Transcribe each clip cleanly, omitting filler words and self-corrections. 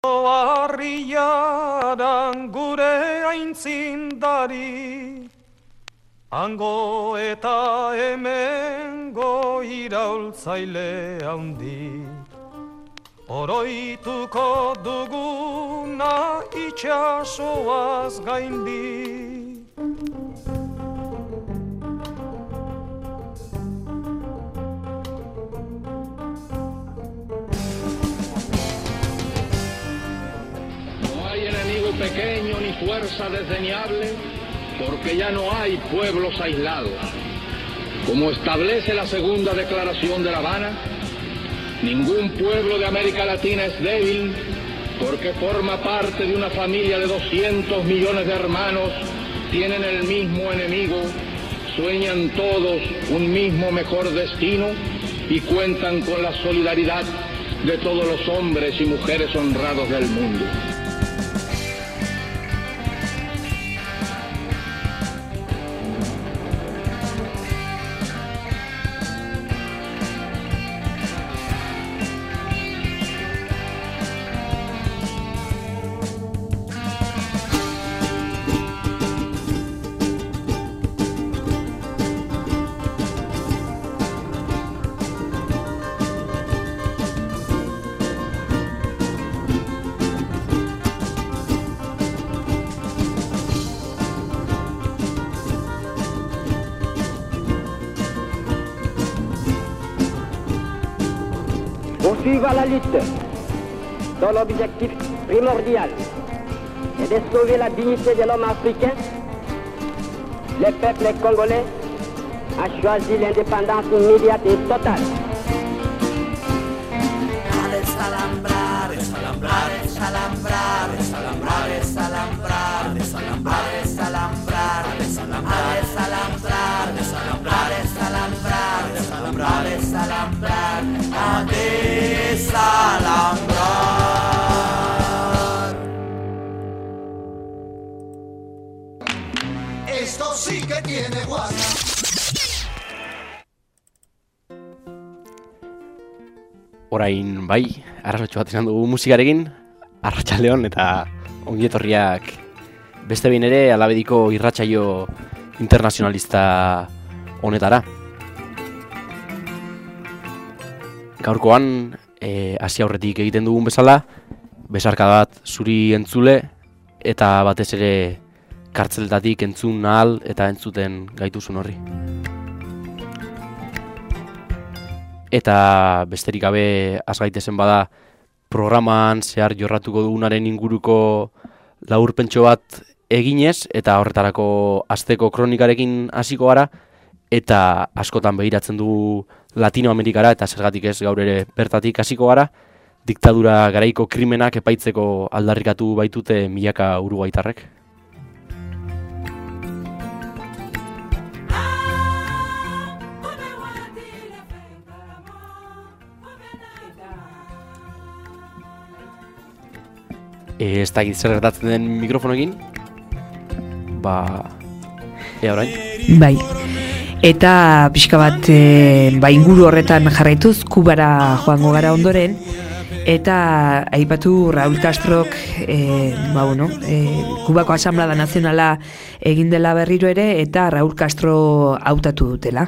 Harriaran gure aintzindari, hango eta hemengo iraultzaile handi, oroituko duguna itxasoaz gaindi. Pequeño ni fuerza desdeñable, porque ya no hay pueblos aislados. Como establece la segunda declaración de La Habana, ningún pueblo de América Latina es débil, porque forma parte de una familia de 200 millones de hermanos, tienen el mismo enemigo, sueñan todos un mismo mejor destino y cuentan con la solidaridad de todos los hombres y mujeres honrados del mundo. Poursuivre la lutte dont l'objectif primordial est de sauver la dignité de l'homme africain, le peuple congolais a choisi l'indépendance immédiate et totale. A desalambrar, desalambrar, desalambrar, desalambrar, desalambrar, desalambrar, desalambrar, desalambrar, desalambrar, desalambrar, desalambrar, desalambrar, desalambrar, a desalambrar. Esto sí que tiene guasa. Orain bai, arrasotxo bat izan dugu musikarekin, arratsaldeon eta ongietorriak beste behin ere Alabediko irratsaio internazionalista honetara. Gaurkoan, hasi aurretik egiten dugun bezala, besarka bat zuri entzule eta batez ere kartzeletatik entzun ahal eta entzuten gaituzun horri. Eta besterik gabe azgaitezen bada programan zehar jorratuko dugunaren inguruko laburpentxo bat eginez eta horretarako asteko kronikarekin hasiko gara eta askotan begiratzen dugu Latinoamerikara eta zergatik ez gaur ere bertatik hasiko gara, diktadura garaiko krimenak epaitzeko aldarrikatu baitute milaka uruguaitarrek. Ez dakit zer gertatzen den mikrofonoekin. Orain. Bai. Eta pixka bat inguru horretan jarraituz Kubara joango gara ondoren eta aipatu Raúl Castrok Kubako Asamblea Nazionala egin dela berriro ere eta Raúl Castro hautatu dutela.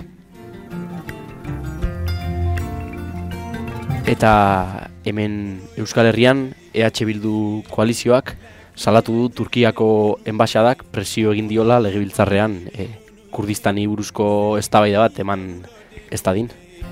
Eta hemen Euskal Herrian EH Bildu koalizioak salatu du Turkiako enbaxadak presio egin diola legebiltzarrean Kurdistani buruzko eztabaida bat eman ez dadin.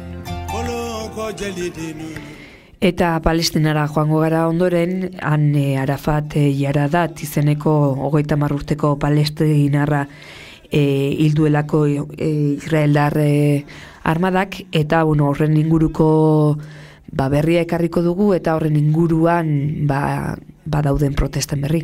Eta Palestinara joango gara ondoren, han Arafat Jaradat izeneko 30 urteko palestinarra hilduelako israeldar armadak eta horren inguruko berria ekarriko dugu eta horren inguruan dauden protesten berri.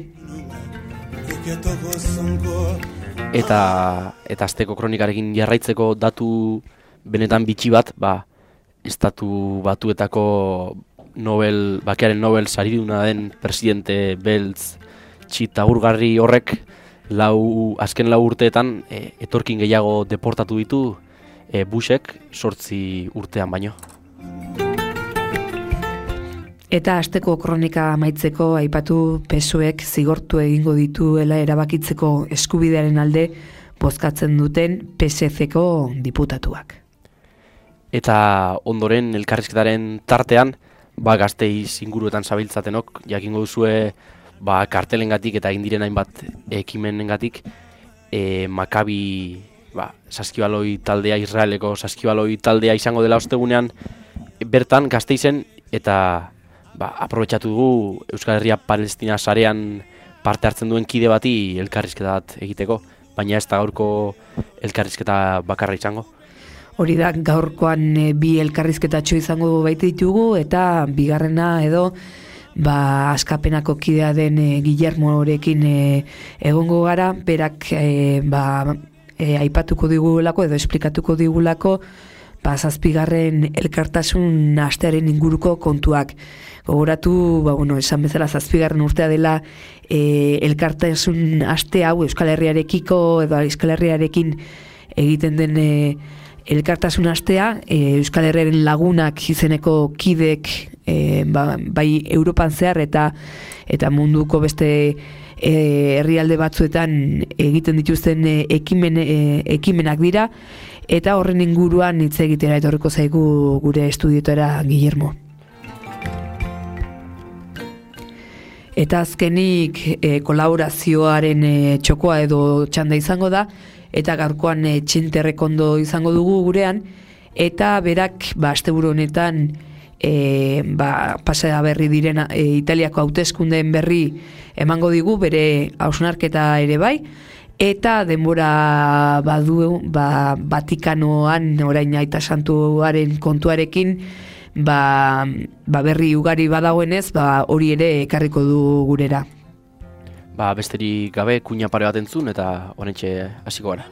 Eta asteko kronikarekin jarraitzeko datu benetan bitxi bat, Estatu Batuetako bakearen Nobel sariduna den presidente beltz txitaurgarri horrek azken 4 urteetan etorkin gehiago deportatu ditu Bushek 8 urtean baino. Eta asteko kronika amaitzeko aipatu PSOEk zigortu egingo dituela erabakitzeko eskubidearen alde bozkatzen duten PSC-ko diputatuak. Eta ondoren elkarrizketaren tartean, Gasteiz inguruetan zabiltzatenok, jakingo duzue kartelengatik eta egin diren hainbat ekimenengatik, Maccabi saskibaloi taldea, Israeleko saskibaloi taldea izango dela ostegunean bertan Gasteizen, eta aprobetxatu dugu Euskal Herria Palestina sarean parte hartzen duen kide bati elkarrizketa bat egiteko, baina ez da gaurko elkarrizketa bakarra izango. Hori da, gaurkoan bi elkarrizketatxo izango baita ditugu, eta bigarrena edo askapenako kidea den Guillermorekin egongo gara, berak aipatuko digulako edo esplikatuko digulako zazpigarren elkartasun astearen inguruko kontuak. Gogoratu, esan bezala zazpigarren urtea dela elkartasun aste hau Euskal Herriarekiko edo Euskal Herriarekin egiten den elkartasun astea, Euskal Herriaren lagunak izeneko kidek bai Europan zehar eta munduko beste herrialde batzuetan egiten dituzten ekimenak dira, eta horren inguruan hitz egitera etorriko zaigu gure estudioetara Guillermo. Eta azkenik kolaborazioaren txokoa edo txanda izango da, eta gaurkoan Txinterrek ondo izango dugu gurean, eta berak asteburu honetan pasada berri diren Italiako hauteskundeen berri emango digu, bere hausnarketa ere bai, eta denbora badu Vatikanoan orain Aita Santuaren kontuarekin berri ugari badagoenez, hori ere ekarriko du gurera. Besterik gabe kuña pare bat entzun eta oraintxe hasiko gara.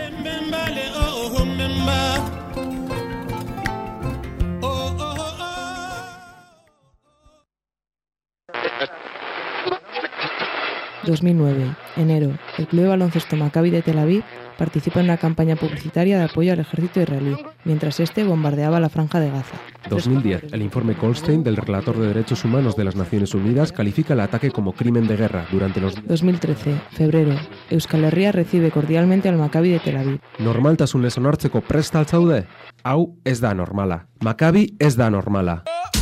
...2009, enero, el Club de Baloncesto Maccabi de Tel Aviv participa en una campaña publicitaria de apoyo al ejército israelí, mientras este bombardeaba la Franja de Gaza. 2010, el informe Goldstein del Relator de Derechos Humanos de las Naciones Unidas califica el ataque como crimen de guerra durante los... 2013, febrero, Euskal Herria recibe cordialmente al Maccabi de Tel Aviv. Normaltasunez onartzeko prest al zaude? Hau ez da normala. Maccabi ez da normala.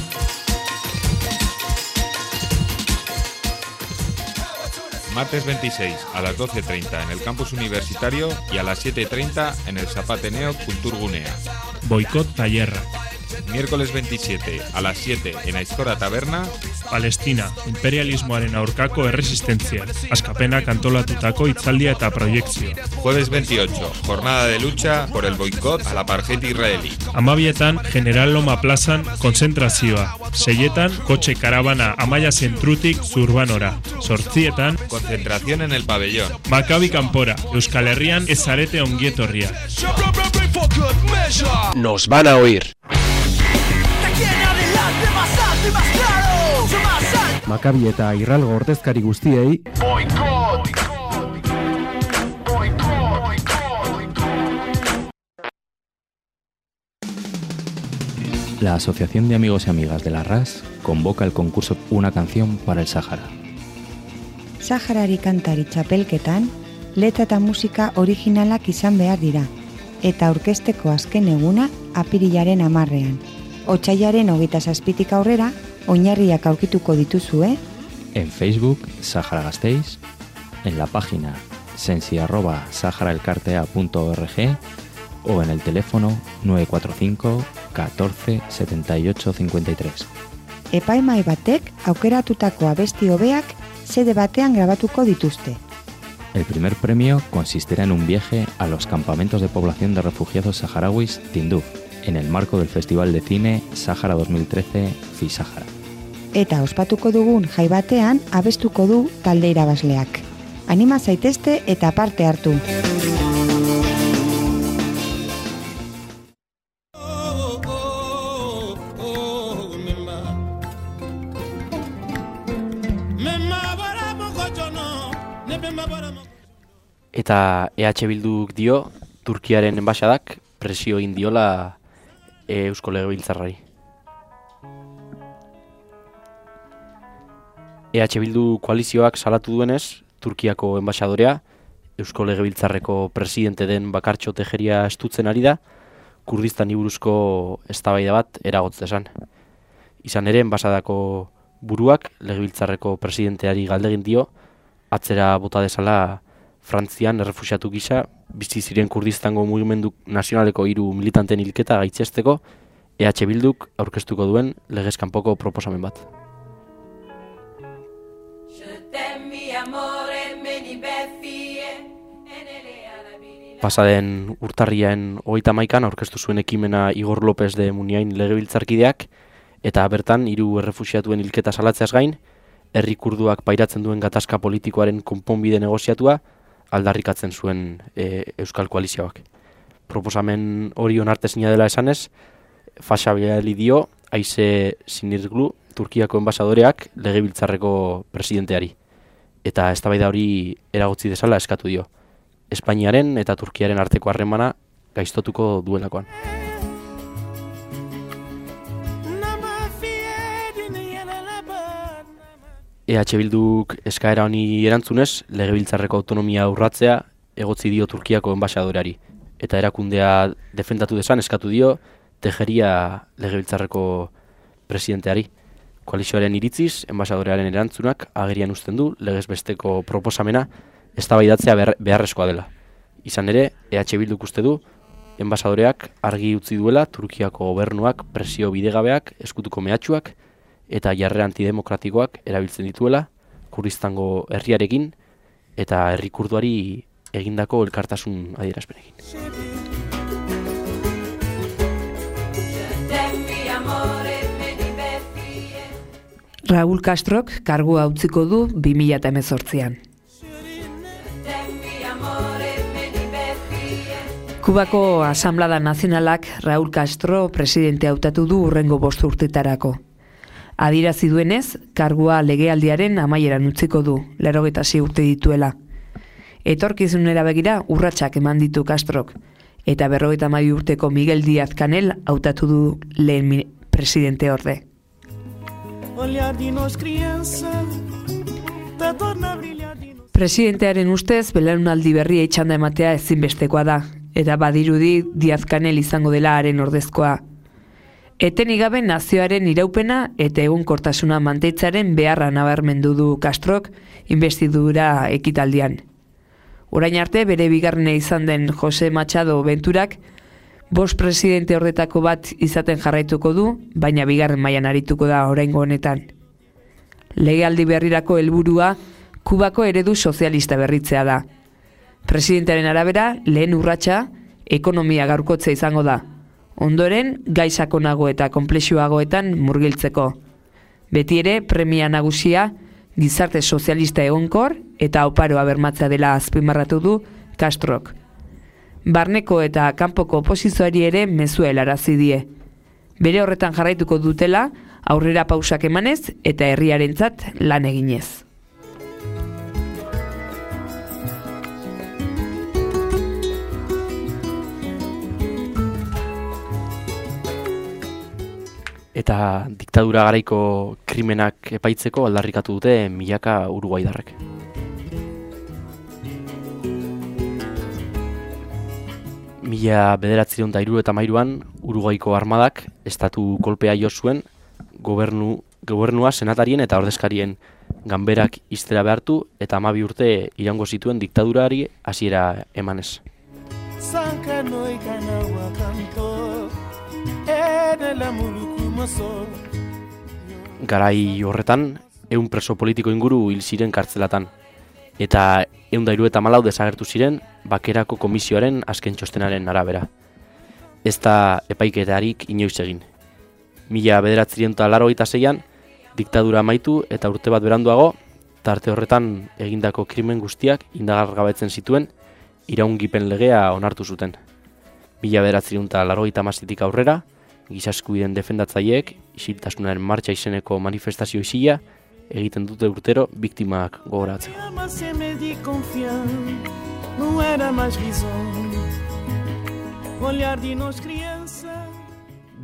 Martes 26 a las 12:30 en el campus universitario y a las 7:30 en el Zapateneo Kulturgunea. Boicot Tailerra. Miércoles 27 a las 7 en Aizkora Taberna. Palestina, imperialismoaren aurkako erresistentzia. Askapenak antolatutako hitzaldia eta proiektzio. Jueves 28, jornada de lucha por el boicot al apartheid israelí. 12:00 General Loma plazan konzentrazioa. 6:00 kotxe karabana Amaia zentrutik Zurbanora. 8:00 concentración en el pabellón. Maccabi kanpora, Euskal Herrian ez zarete ongietorria. Nos van a oír. Maccabi eta Irralgo ordezkari guztiei La Asociación de Amigos y Amigas de la RAS convoca el concurso Una canción para el Sahara. Saharari kantari txapelketan, letra eta musika originalak izan behar dira, eta aurkezteko azken eguna apirilaren 10ean. Otsailaren 27tik aurrera, oinarriak aurkituko dituzue. En Facebook, Sahara Gasteiz, en la página sensi@saharaelkartea.org o en el teléfono 945 14 78 53. Epaimai batek aukeratutako abesti hobeak sede batean grabatuko dituzte. El primer premio consistirá en un viaje a los campamentos de población de refugiados saharauis Tinduf, en el marco del Festival de Cine Sahara 2013 FISAHARA. Eta ospatuko dugun jai batean abestuko du talde irabazleak. Anima zaitezte eta parte hartu. Eta EH Bilduk dio, Turkiaren enbaxadak presio egin diola Eusko Legebiltzarrari. EH Bildu koalizioak salatu duenez, Turkiako enbaxadorea, Eusko Legebiltzarreko presidente den Bakartxo Tejeria estutzen ari da, Kurdistani buruzko eztabaida bat eragotz desan. Izan ere, enbaxadako buruak Legebiltzarreko presidenteari galdegin dio, atzera bota dezala Frantzian errefuxiatu gisa, bizi ziren Kurdistango mugimendu nazionaleko 3 militanten hilketa gaitzesteko, EH Bilduk aurkeztuko duen legez kanpoko proposamen bat. Pasaden urtarrian 31an aurkeztu zuen ekimena Igor López de Muniain legebiltzarkideak, eta bertan 3 errefuxiatuen hilketa salatzeaz gain, herri kurduak pairatzen duen gatazka politikoaren konponbide negoziatua aldarrikatzen zuen Euskal Koalizioak. Proposamen hori onartezina dela esanez, Faxabiali dio Aize Sinirglu Turkiako enbasadoreak legebiltzarreko presidenteari. Eta eztabaida hori eragotzi dezala eskatu dio. Espainiaren eta Turkiaren arteko harremana gaiztotuko duelakoan. EH Bilduk eskaera honi erantzunez, legebiltzarreko autonomia urratzea egotzi dio Turkiako enbasadoreari. Eta erakundea defendatu desan eskatu dio Tejeria legebiltzarreko presidenteari. Koalizioaren iritziz, enbasadorearen erantzunak agerian uzten du legez besteko proposamena eztabaidatzea beharrezkoa dela. Izan ere, EH Bilduk uste du, enbasadoreak argi utzi duela Turkiako gobernuak presio bidegabeak, eskutuko mehatxuak eta jarrera antidemokratikoak erabiltzen dituela Kurdistango herriarekin eta herri kurduari egindako elkartasun adierazpenekin. Raúl Castrok kargua utziko du 2018an. Kubako Asamblada Nazionalak Raúl Castro presidente hautatu du hurrengo 5 urtetarako. Adierazi duenez, kargua legealdiaren amaieran utziko du, 86 urte dituela. Etorkizunera begira urratsak eman ditu Castrok, eta 52 urteko Miguel Díaz Canel hautatu du lehen presidente orde. Presidentearen ustez, belaunaldi berria itxanda ematea ezinbestekoa da, eta badirudi Díaz Canel izango dela haren ordezkoa. Etenik gabe nazioaren iraupena eta egonkortasuna manteitzaren beharra nabarmendu du Castrok investidura ekitaldian. Orain arte bere bigarrena izan den Jose Machado Venturak 5 presidente horretako bat izaten jarraituko du, baina bigarren mailan arituko da oraingo honetan. Legealdi berrirako helburua Kubako eredu sozialista berritzea da. Presidentearen arabera, lehen urratsa ekonomia gaurkotzea izango da. Ondoren, gai sakonago eta konplexuagoetan murgiltzeko. Beti ere, premia nagusia gizarte sozialista egonkor eta oparoa bermatzea dela azpimarratu du Castrok. Barneko eta kanpoko oposizioari ere mezua helarazi die. Bere horretan jarraituko dutela, aurrera pausak emanez eta herriarentzat lan eginez. Eta diktadura garaiko krimenak epaitzeko aldarrikatu dute milaka uruguaidarrek. Mila 1973an Uruguaiko armadak estatu kolpea jo zuen gobernua senatarien eta ordezkarien ganberak ixtera behartu eta 12 urte iraungo zituen diktadurari hasiera emanez. Garai horretan, 100 preso politiko inguru hil ziren kartzelatan, eta 174 desagertu ziren Bakerako Komisioaren azken txostenaren arabera. Ez da epaiketarik inoiz egin. 1986an diktadura amaitu eta urte bat beranduago, tarte horretan egindako krimen guztiak indagargabetzen zituen iraungipen legea onartu zuten. 1987tik aurrera, giza eskubideen defendatzaileek isiltasunaren martxa izeneko manifestazio isila egiten dute urtero biktimak gogoratzen.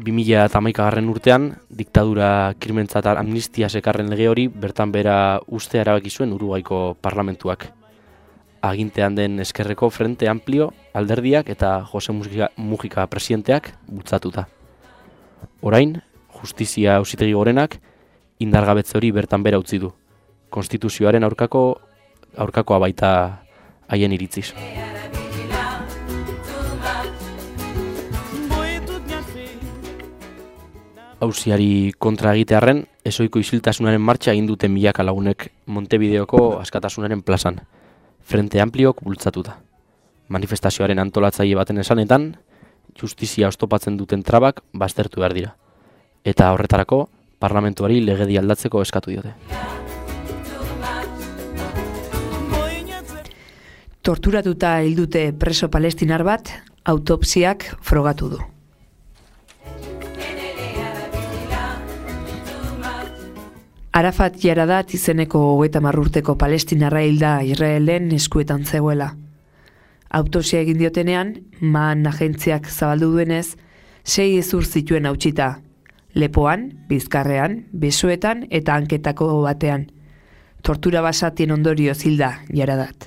2011 urtean, diktadura krimentzat amnistia sekarren lege hori bertan bera uste erabaki zuen Uruguaiko parlamentuak. Agintean den Eskerreko Frente Amplio alderdiak eta Jose Mujika presidenteak bultzatuta. Orain, Justizia Auzitegi Gorenak indargabetze hori bertan bera utzi du. Konstituzioaren aurkakoa baita haien iritziz. Auziari kontra egitearren, ezoiko isiltasunaren martxa egin duten milaka lagunek Montevideoko askatasunaren plazan, Frente Ampliok bultzatuta. Manifestazioaren antolatzaile baten esanetan, justizia oztopatzen duten trabak baztertu behar dira. Eta horretarako, parlamentuari legedi aldatzeko eskatu diote. Torturatuta hildute preso palestinar bat, autopsiak frogatu du. Arafat Jaradat izeneko 30 urteko palestinarra hilda Israelen eskuetan zegoela. Autopsia egin diotenean, MAN agentziak zabaldu duenez, 6 hezur zituen hautsita. Lepoan, bizkarrean, besoetan eta hanketako batean. Tortura basatien ondorioz hilda Jaradat.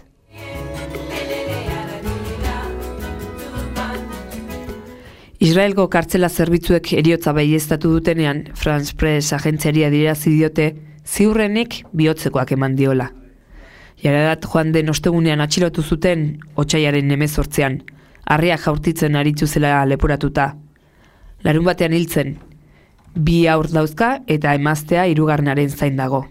Israelgo kartzela zerbitzuek heriotza baieztatu dutenean, France Press agentziari adierazi diote ziurrenik bihotzekoak eman diola. Jaradat joan den ostegunean atxilotu zuten otsailaren 18an, harriak jaurtitzen aritu zela leporatuta. Larun batean hiltzen, 2 haur dauzka eta emaztea 3. zain dago.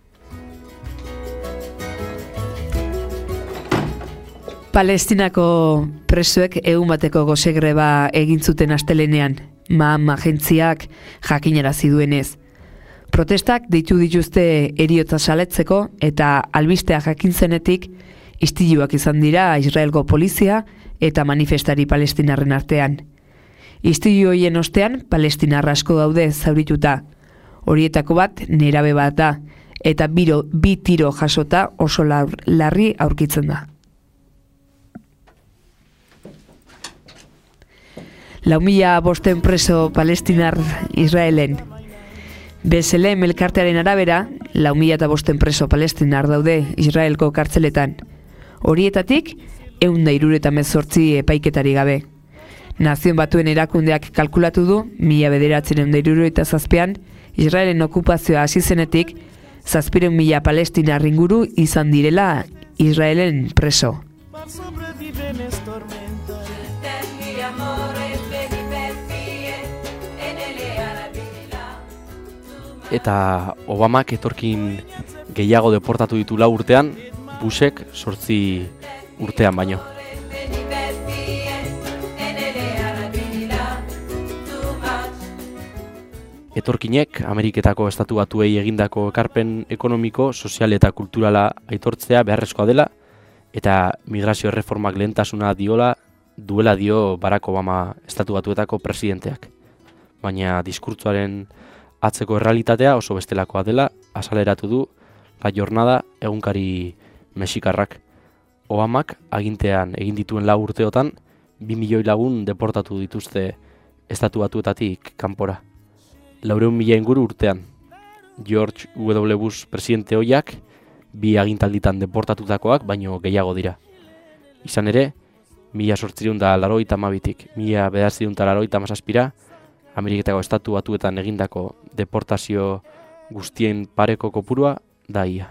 Palestinako presoek egun bateko gosegreba egin zuten astelenean, MAM agentziak jakinarazi duenez. Protestak deitu dituzte heriotza saletzeko eta albistea jakin zenetik istiluak izan dira Israelgo polizia eta manifestari palestinarren artean. Istilu horien ostean palestinar asko daude zaurituta. Horietako bat nerabe bat da eta 2 tiro jasota oso larri aurkitzen da. 4.500 preso palestinar Israelen. BSLM elkartearen arabera, 4.500 preso palestinar daude Israelko kartzeletan. Horietatik, 178 epaiketari gabe. Nazioen Batuen erakundeak kalkulatu du, 1967an, Israelen okupazioa hasi zenetik, 700.000 palestinar inguru izan direla Israelen preso. Eta Obamak etorkin gehiago deportatu ditu 4 urtean, Bushek 8 urtean baino. Etorkinek Ameriketako Estatu Batuei egindako ekarpen ekonomiko, sozial eta kulturala aitortzea beharrezkoa dela, eta migrazio erreformak lehentasuna duela dio Barack Obama Estatu Batuetako presidenteak. Baina diskurtsoaren atzeko errealitatea oso bestelakoa dela azaleratu du La Jornada egunkari mexikarrak. Obamak agintean egin dituen 4 urteotan 2 milioi lagun deportatu dituzte Estatu Batuetatik kanpora. 400.000 inguru urtean. George W. Bush presidente ohiak 2 agintalditan deportatutakoak baino gehiago dira. Izan ere, 1882tik 1987 Ameriketako Estatu Batuetan egindako deportazio guztien pareko kopurua da ia.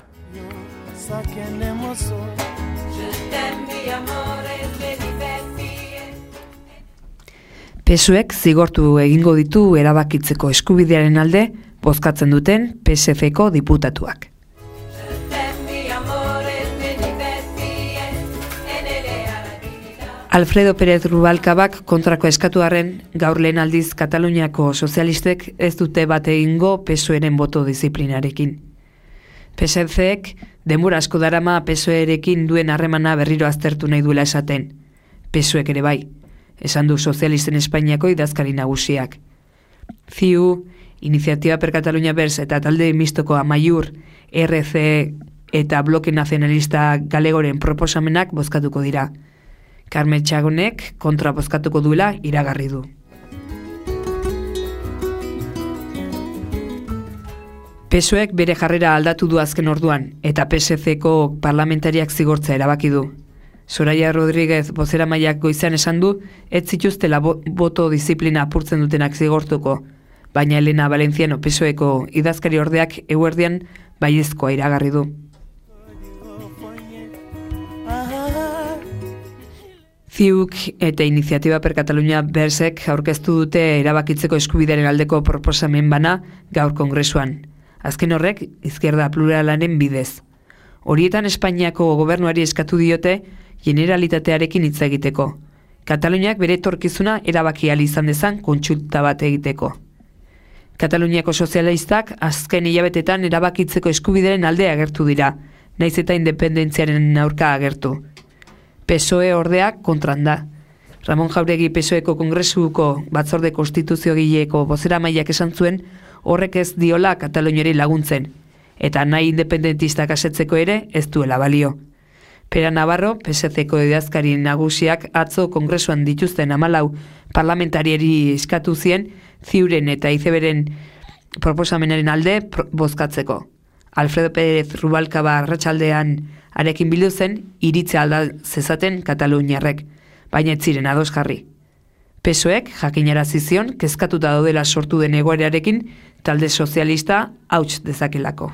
PSOEk zigortu egingo ditu erabakitzeko eskubidearen alde bozkatzen duten PSF-ko diputatuak. Alfredo Pérez Rubalcabak kontrako eskatuarren gaur lehen aldiz Kataluniako sozialistek ez dute bat egingo PSOEren boto disiplinarekin. PSF-ek denbora asko darama PSOErekin duen harremana berriro aztertu nahi duela esaten. PSOEk ere bai, esan du sozialisten Espainiako idazkari nagusiak. CiU, Iniciativa per Catalunya Verds eta talde mistoko Amaiur, RC eta Bloke Nazionalista Galegoren proposamenak bozkatuko dira. Carmen Txagonek kontra bozkatuko duela iragarri du. PSOEk bere jarrera aldatu du azken orduan, eta PSC-ko parlamentariak zigortza erabaki du. Soraya Rodríguez bozeramaileak goizean esan du, ez zituztela boto disiplina apurtzen dutenak zigortuko, baina Elena Valenciano PSOE-ko idazkari ordeak eguerdian baiezkoa iragarri du. CiUk eta Iniciativa per Catalunya Bersek aurkeztu dute erabakitzeko eskubidearen aldeko proposamen bana gaur kongresuan. Azken horrek, izquierda pluralaren bidez. Horietan Espainiako gobernuari eskatu diote generalitatearekin hitz egiteko. Kataluniak bere etorkizuna erabaki ahal izan dezan kontsulta bat egiteko. Kataluniako sozialistak azken hilabetetan erabakitzeko eskubideren alde agertu dira, naiz eta independentziaren aurka agertu. PSOE ordeak kontran da. Ramon Jauregi PSOEko kongresuko batzorde konstituziogileko bozeramaileak esan zuen horrek ez diola Kataluniari laguntzen, eta nahi independentistak asetzeko ere ez duela balio. Pera Navarro, PSC-ko idazkari nagusiak atzo kongresuan dituzten 14 parlamentariari eskatu zien CiUren eta ICBren proposamenaren alde bozkatzeko. Alfredo Pérez Rubalcaba arratsaldean arekin bildu zen iritzea alda zezaten kataluniarrek, baina ez ziren ados jarri. PSOEk jakinarazi zion kezkatuta daudela sortu den egoerarekin talde sozialista hauts dezakelako.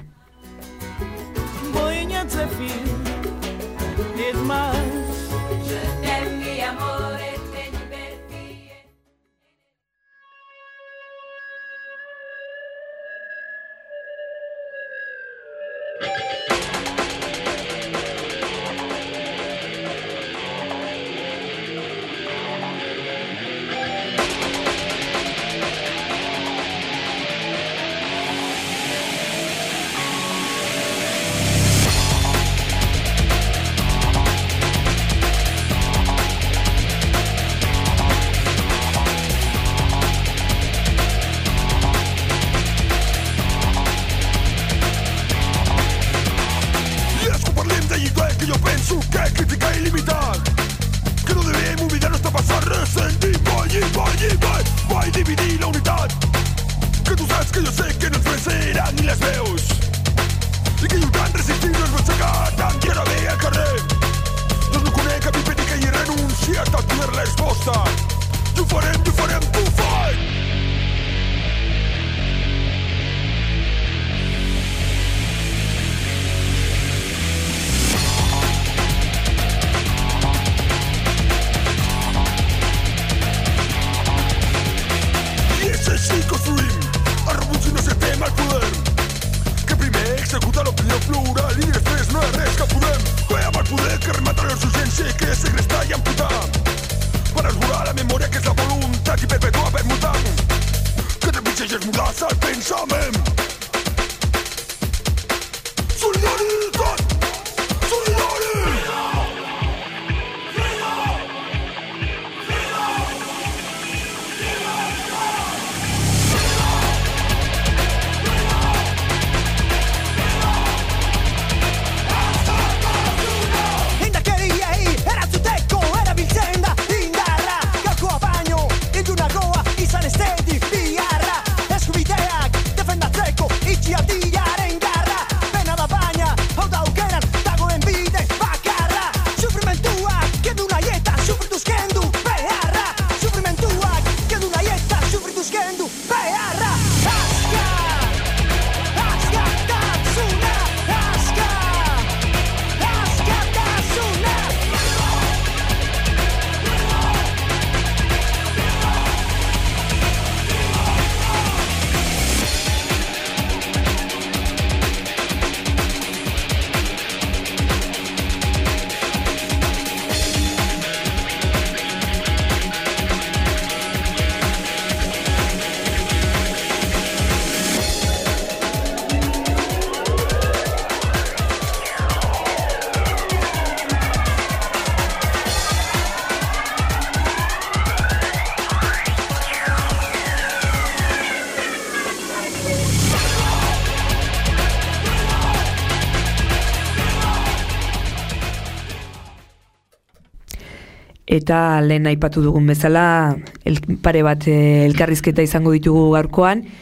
Eta lehen aipatu dugun bezala, pare bat elkarrizketa izango ditugu gaurkoan,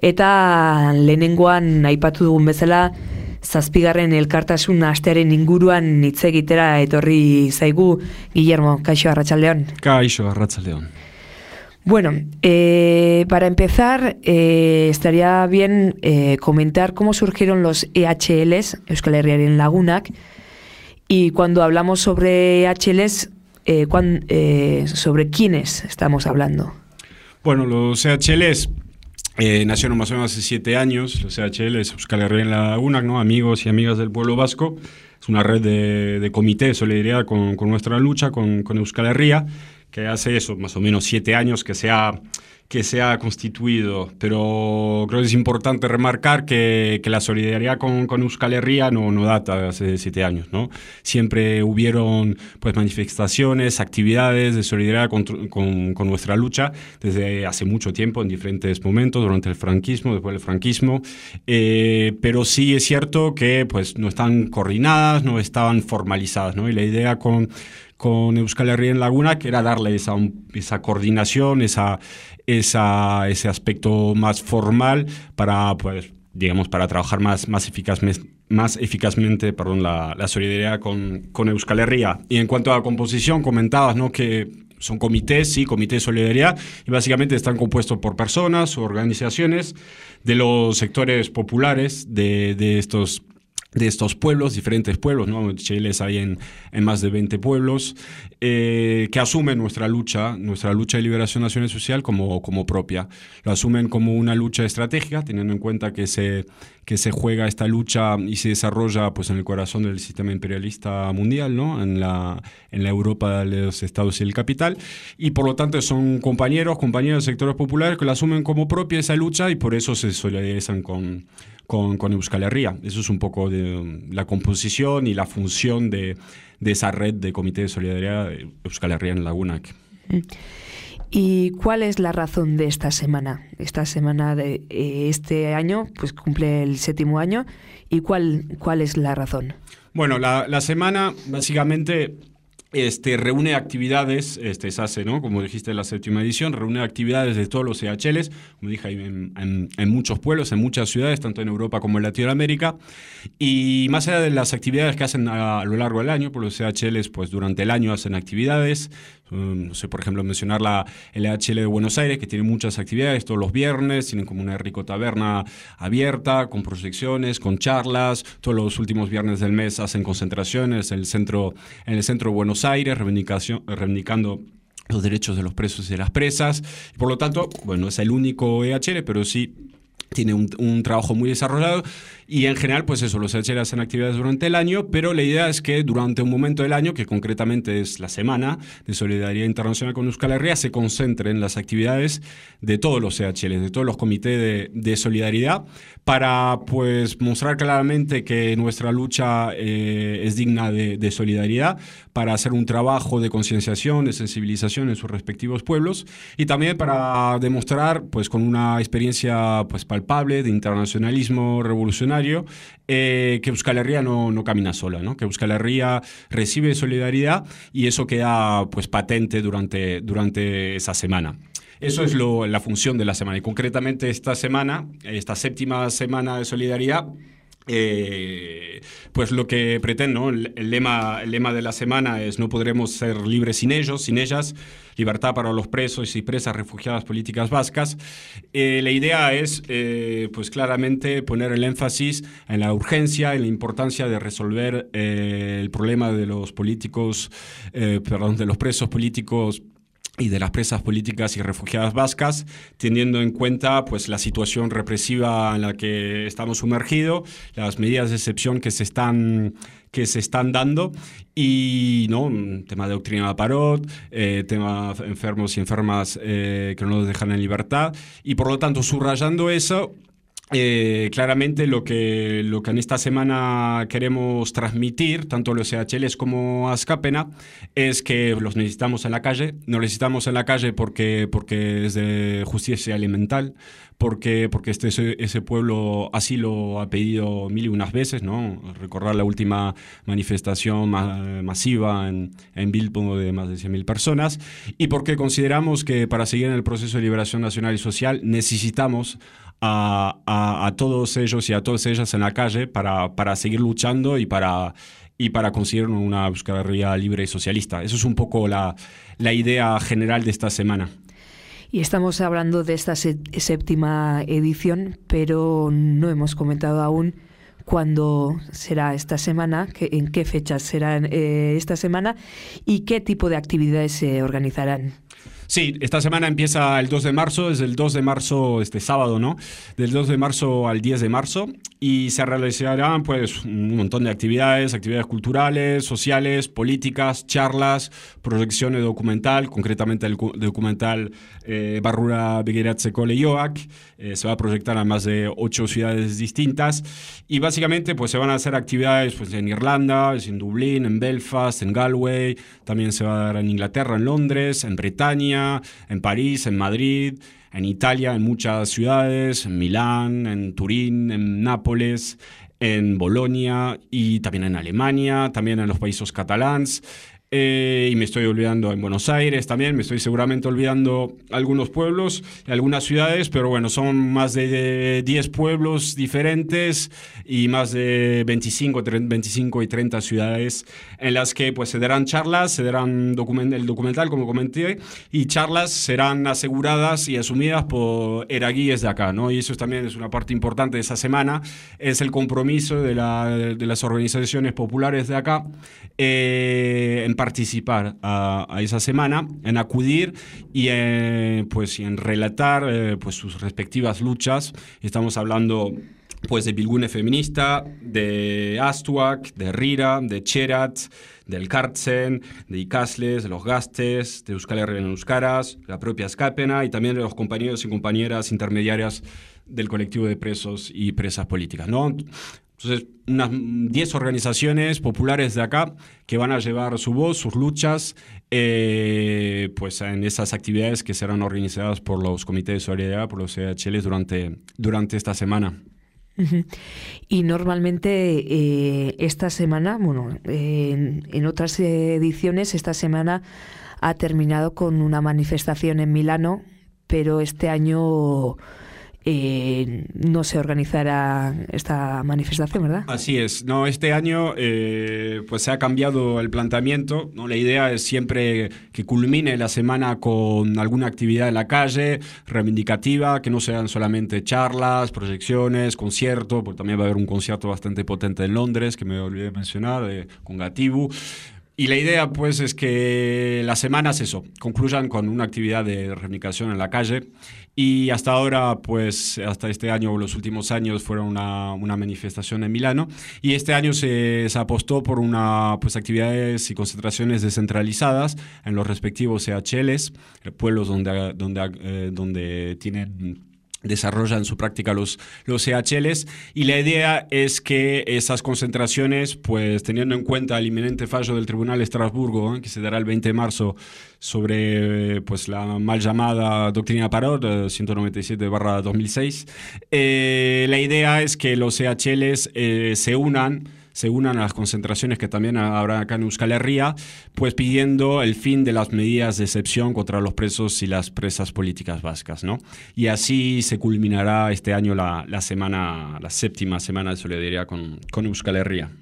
Eta lehenengoan aipatu dugun bezala, 7. elkartasun astearen inguruan hitz egitera etorri zaigu Guillermo. Kaixo, arratsaldeon. Kaixo, arratsaldeon. Bueno, para empezar, estaría bien comentar cómo surgieron los EHLs, Euskal Herriaren Lagunak, y cuando hablamos sobre EHLs, ¿sobre quiénes estamos hablando? Bueno, los EHLs nacieron más o menos hace 7 años. Los EHLs, Euskal Herriaren Lagunak, ¿no? Amigos y amigas del pueblo vasco. Es una red de comité de solidaridad con nuestra lucha, con Euskal Herria, que hace eso, más o menos 7 años que se ha constituido. Pero creo que es importante remarcar que la solidaridad con Euskal Herria no data de hace 7 años, ¿no? Siempre hubieron pues manifestaciones, actividades de solidaridad con nuestra lucha desde hace mucho tiempo, en diferentes momentos, durante el franquismo, después del franquismo. Pero sí es cierto que pues no están coordinadas, no estaban formalizadas, ¿no? Y la idea con Euskal Herriaren Lagunak era darle esa coordinación, ese aspecto más formal para, pues, digamos, para trabajar más eficazmente la solidaridad con Euskal Herria. Y en cuanto a la composición, comentabas, ¿no?, que son comités, sí, comités de solidaridad, y básicamente están compuestos por personas o organizaciones de los sectores populares de estos pueblos, diferentes pueblos, ¿no? Chiles hay en más de 20 pueblos, que asumen nuestra lucha de liberación nacional y social como propia. Lo asumen como una lucha estratégica, teniendo en cuenta que se juega esta lucha y se desarrolla pues en el corazón del sistema imperialista mundial, ¿no? En la Europa de los Estados y el capital, y por lo tanto son compañeros de sectores populares que la asumen como propia esa lucha y por eso se solidarizan con Euskal Herria. Eso es un poco de la composición y la función de esa red de comité de solidaridad de Euskal Herriaren Lagunak. ¿Y cuál es la razón de esta semana? Esta semana de este año pues cumple el 7º año. ¿Y cuál es la razón? Bueno, la semana básicamente reúne actividades, se hace, ¿no? Como dijiste, la 7ª edición, reúne actividades de todos los EHLs, como dije, en muchos pueblos, en muchas ciudades, tanto en Europa como en Latinoamérica, y más allá de las actividades que hacen a lo largo del año, por los EHLs, pues durante el año hacen actividades. No sé, por ejemplo, mencionar el EHL de Buenos Aires, que tiene muchas actividades todos los viernes, tienen como una rico taberna abierta, con proyecciones, con charlas. Todos los últimos viernes del mes hacen concentraciones en el centro de Buenos Aires, reivindicando los derechos de los presos y de las presas. Y por lo tanto, bueno, es el único EHL, pero sí tiene un trabajo muy desarrollado. Y en general, pues eso, los EHL hacen actividades durante el año, pero la idea es que durante un momento del año, que concretamente es la Semana de Solidaridad Internacional con Euskal Herria, se concentren las actividades de todos los EHL, de todos los comités de solidaridad, para pues mostrar claramente que nuestra lucha es digna de solidaridad, para hacer un trabajo de concienciación, de sensibilización en sus respectivos pueblos, y también para demostrar, pues con una experiencia pues palpable de internacionalismo revolucionario, que Euskal Herria no camina sola, ¿no? Que Euskal Herria recibe solidaridad y eso queda pues patente durante esa semana. Eso es la función de la semana. Y concretamente esta semana, esta 7ª semana de solidaridad, pues lo que pretende, ¿no? El lema de la semana es: no podremos ser libres sin ellos, sin ellas. Libertad para los presos y presas refugiadas políticas vascas. La idea es, pues claramente poner el énfasis en la urgencia, en la importancia de resolver el problema de los políticos, de los presos políticos y de las presas políticas y refugiadas vascas, teniendo en cuenta pues la situación represiva en la que estamos sumergidos, las medidas de excepción que se están dando, y no tema de doctrina de Parot, tema enfermos y enfermas que no los dejan en libertad, y por lo tanto subrayando eso. Claramente lo que en esta semana queremos transmitir, tanto los EHLs como Askapena, es que los necesitamos en la calle. Nos necesitamos en la calle porque es de justicia elemental, porque ese pueblo así lo ha pedido mil y unas veces, ¿no? Recordar la última manifestación masiva en Bilbo de más de 100.000 personas, y porque consideramos que para seguir en el proceso de liberación nacional y social necesitamos a todos ellos y a todas ellas en la calle para seguir luchando y para conseguir una Euskal Herria libre y socialista. Eso es un poco la idea general de esta semana. Y estamos hablando de esta séptima edición, pero no hemos comentado aún cuándo será esta semana, en qué fechas será esta semana y qué tipo de actividades se organizarán. Sí, esta semana empieza el 2 de marzo, es el 2 de marzo, este sábado, ¿no? Del 2 de marzo al 10 de marzo, y se realizarán pues un montón de actividades culturales, sociales, políticas, charlas, proyecciones de documental, concretamente el documental Barrura Begiratzeko Leioak, se va a proyectar a más de 8 ciudades distintas, y básicamente pues se van a hacer actividades pues en Irlanda, en Dublín, en Belfast, en Galway, también se va a dar en Inglaterra, en Londres, en Bretaña, en París, en Madrid, en Italia, en muchas ciudades, en Milán, en Turín, en Nápoles, en Bolonia y también en Alemania, también en los países catalanes. Y me estoy olvidando en Buenos Aires también, me estoy seguramente olvidando algunos pueblos y algunas ciudades, pero bueno, son más de 10 pueblos diferentes y más de 25 y 30 ciudades en las que pues se darán charlas, se darán el documental, como comenté, y charlas serán aseguradas y asumidas por eraguíes de acá, ¿no? Y eso también es una parte importante de esa semana, es el compromiso de las organizaciones populares de acá en participar a esa semana, en acudir y en relatar pues sus respectivas luchas. Estamos hablando pues de Bilgune feminista, de Astuak, de Rira, de Cherat, del Kartzen, de Ikasles, de los Gastes, de Euskal Herria en Euskaraz, la propia Skapena y también de los compañeros y compañeras intermediarias del colectivo de presos y presas políticas, ¿no? Entonces, unas 10 organizaciones populares de acá que van a llevar su voz, sus luchas, pues en esas actividades que serán organizadas por los comités de solidaridad, por los CHLs durante esta semana. Uh-huh. Y normalmente esta semana, bueno, en otras ediciones, esta semana ha terminado con una manifestación en Milano, pero este año no se organizará esta manifestación, ¿verdad? Así es. No, este año pues se ha cambiado el planteamiento, ¿no? La idea es siempre que culmine la semana con alguna actividad en la calle reivindicativa, que no sean solamente charlas, proyecciones, conciertos, porque también va a haber un concierto bastante potente en Londres, que me olvidé de mencionar, con Gatibu. Y la idea, pues, es que las semanas, concluyan con una actividad de reivindicación en la calle. Y hasta ahora, pues, hasta este año o los últimos años fueron una manifestación en Milano. Y este año se apostó por pues, actividades y concentraciones descentralizadas en los respectivos CHLs, pueblos donde desarrollan su práctica los CHLs, y la idea es que esas concentraciones, pues teniendo en cuenta el inminente fallo del Tribunal de Estrasburgo, que se dará el 20 de marzo sobre pues la mal llamada doctrina Parot 197/2006, la idea es que los CHLs se unan a las concentraciones que también habrá acá en Euskal Herria, pues pidiendo el fin de las medidas de excepción contra los presos y las presas políticas vascas, ¿no? Y así se culminará este año la séptima semana de solidaridad con Euskal Herria.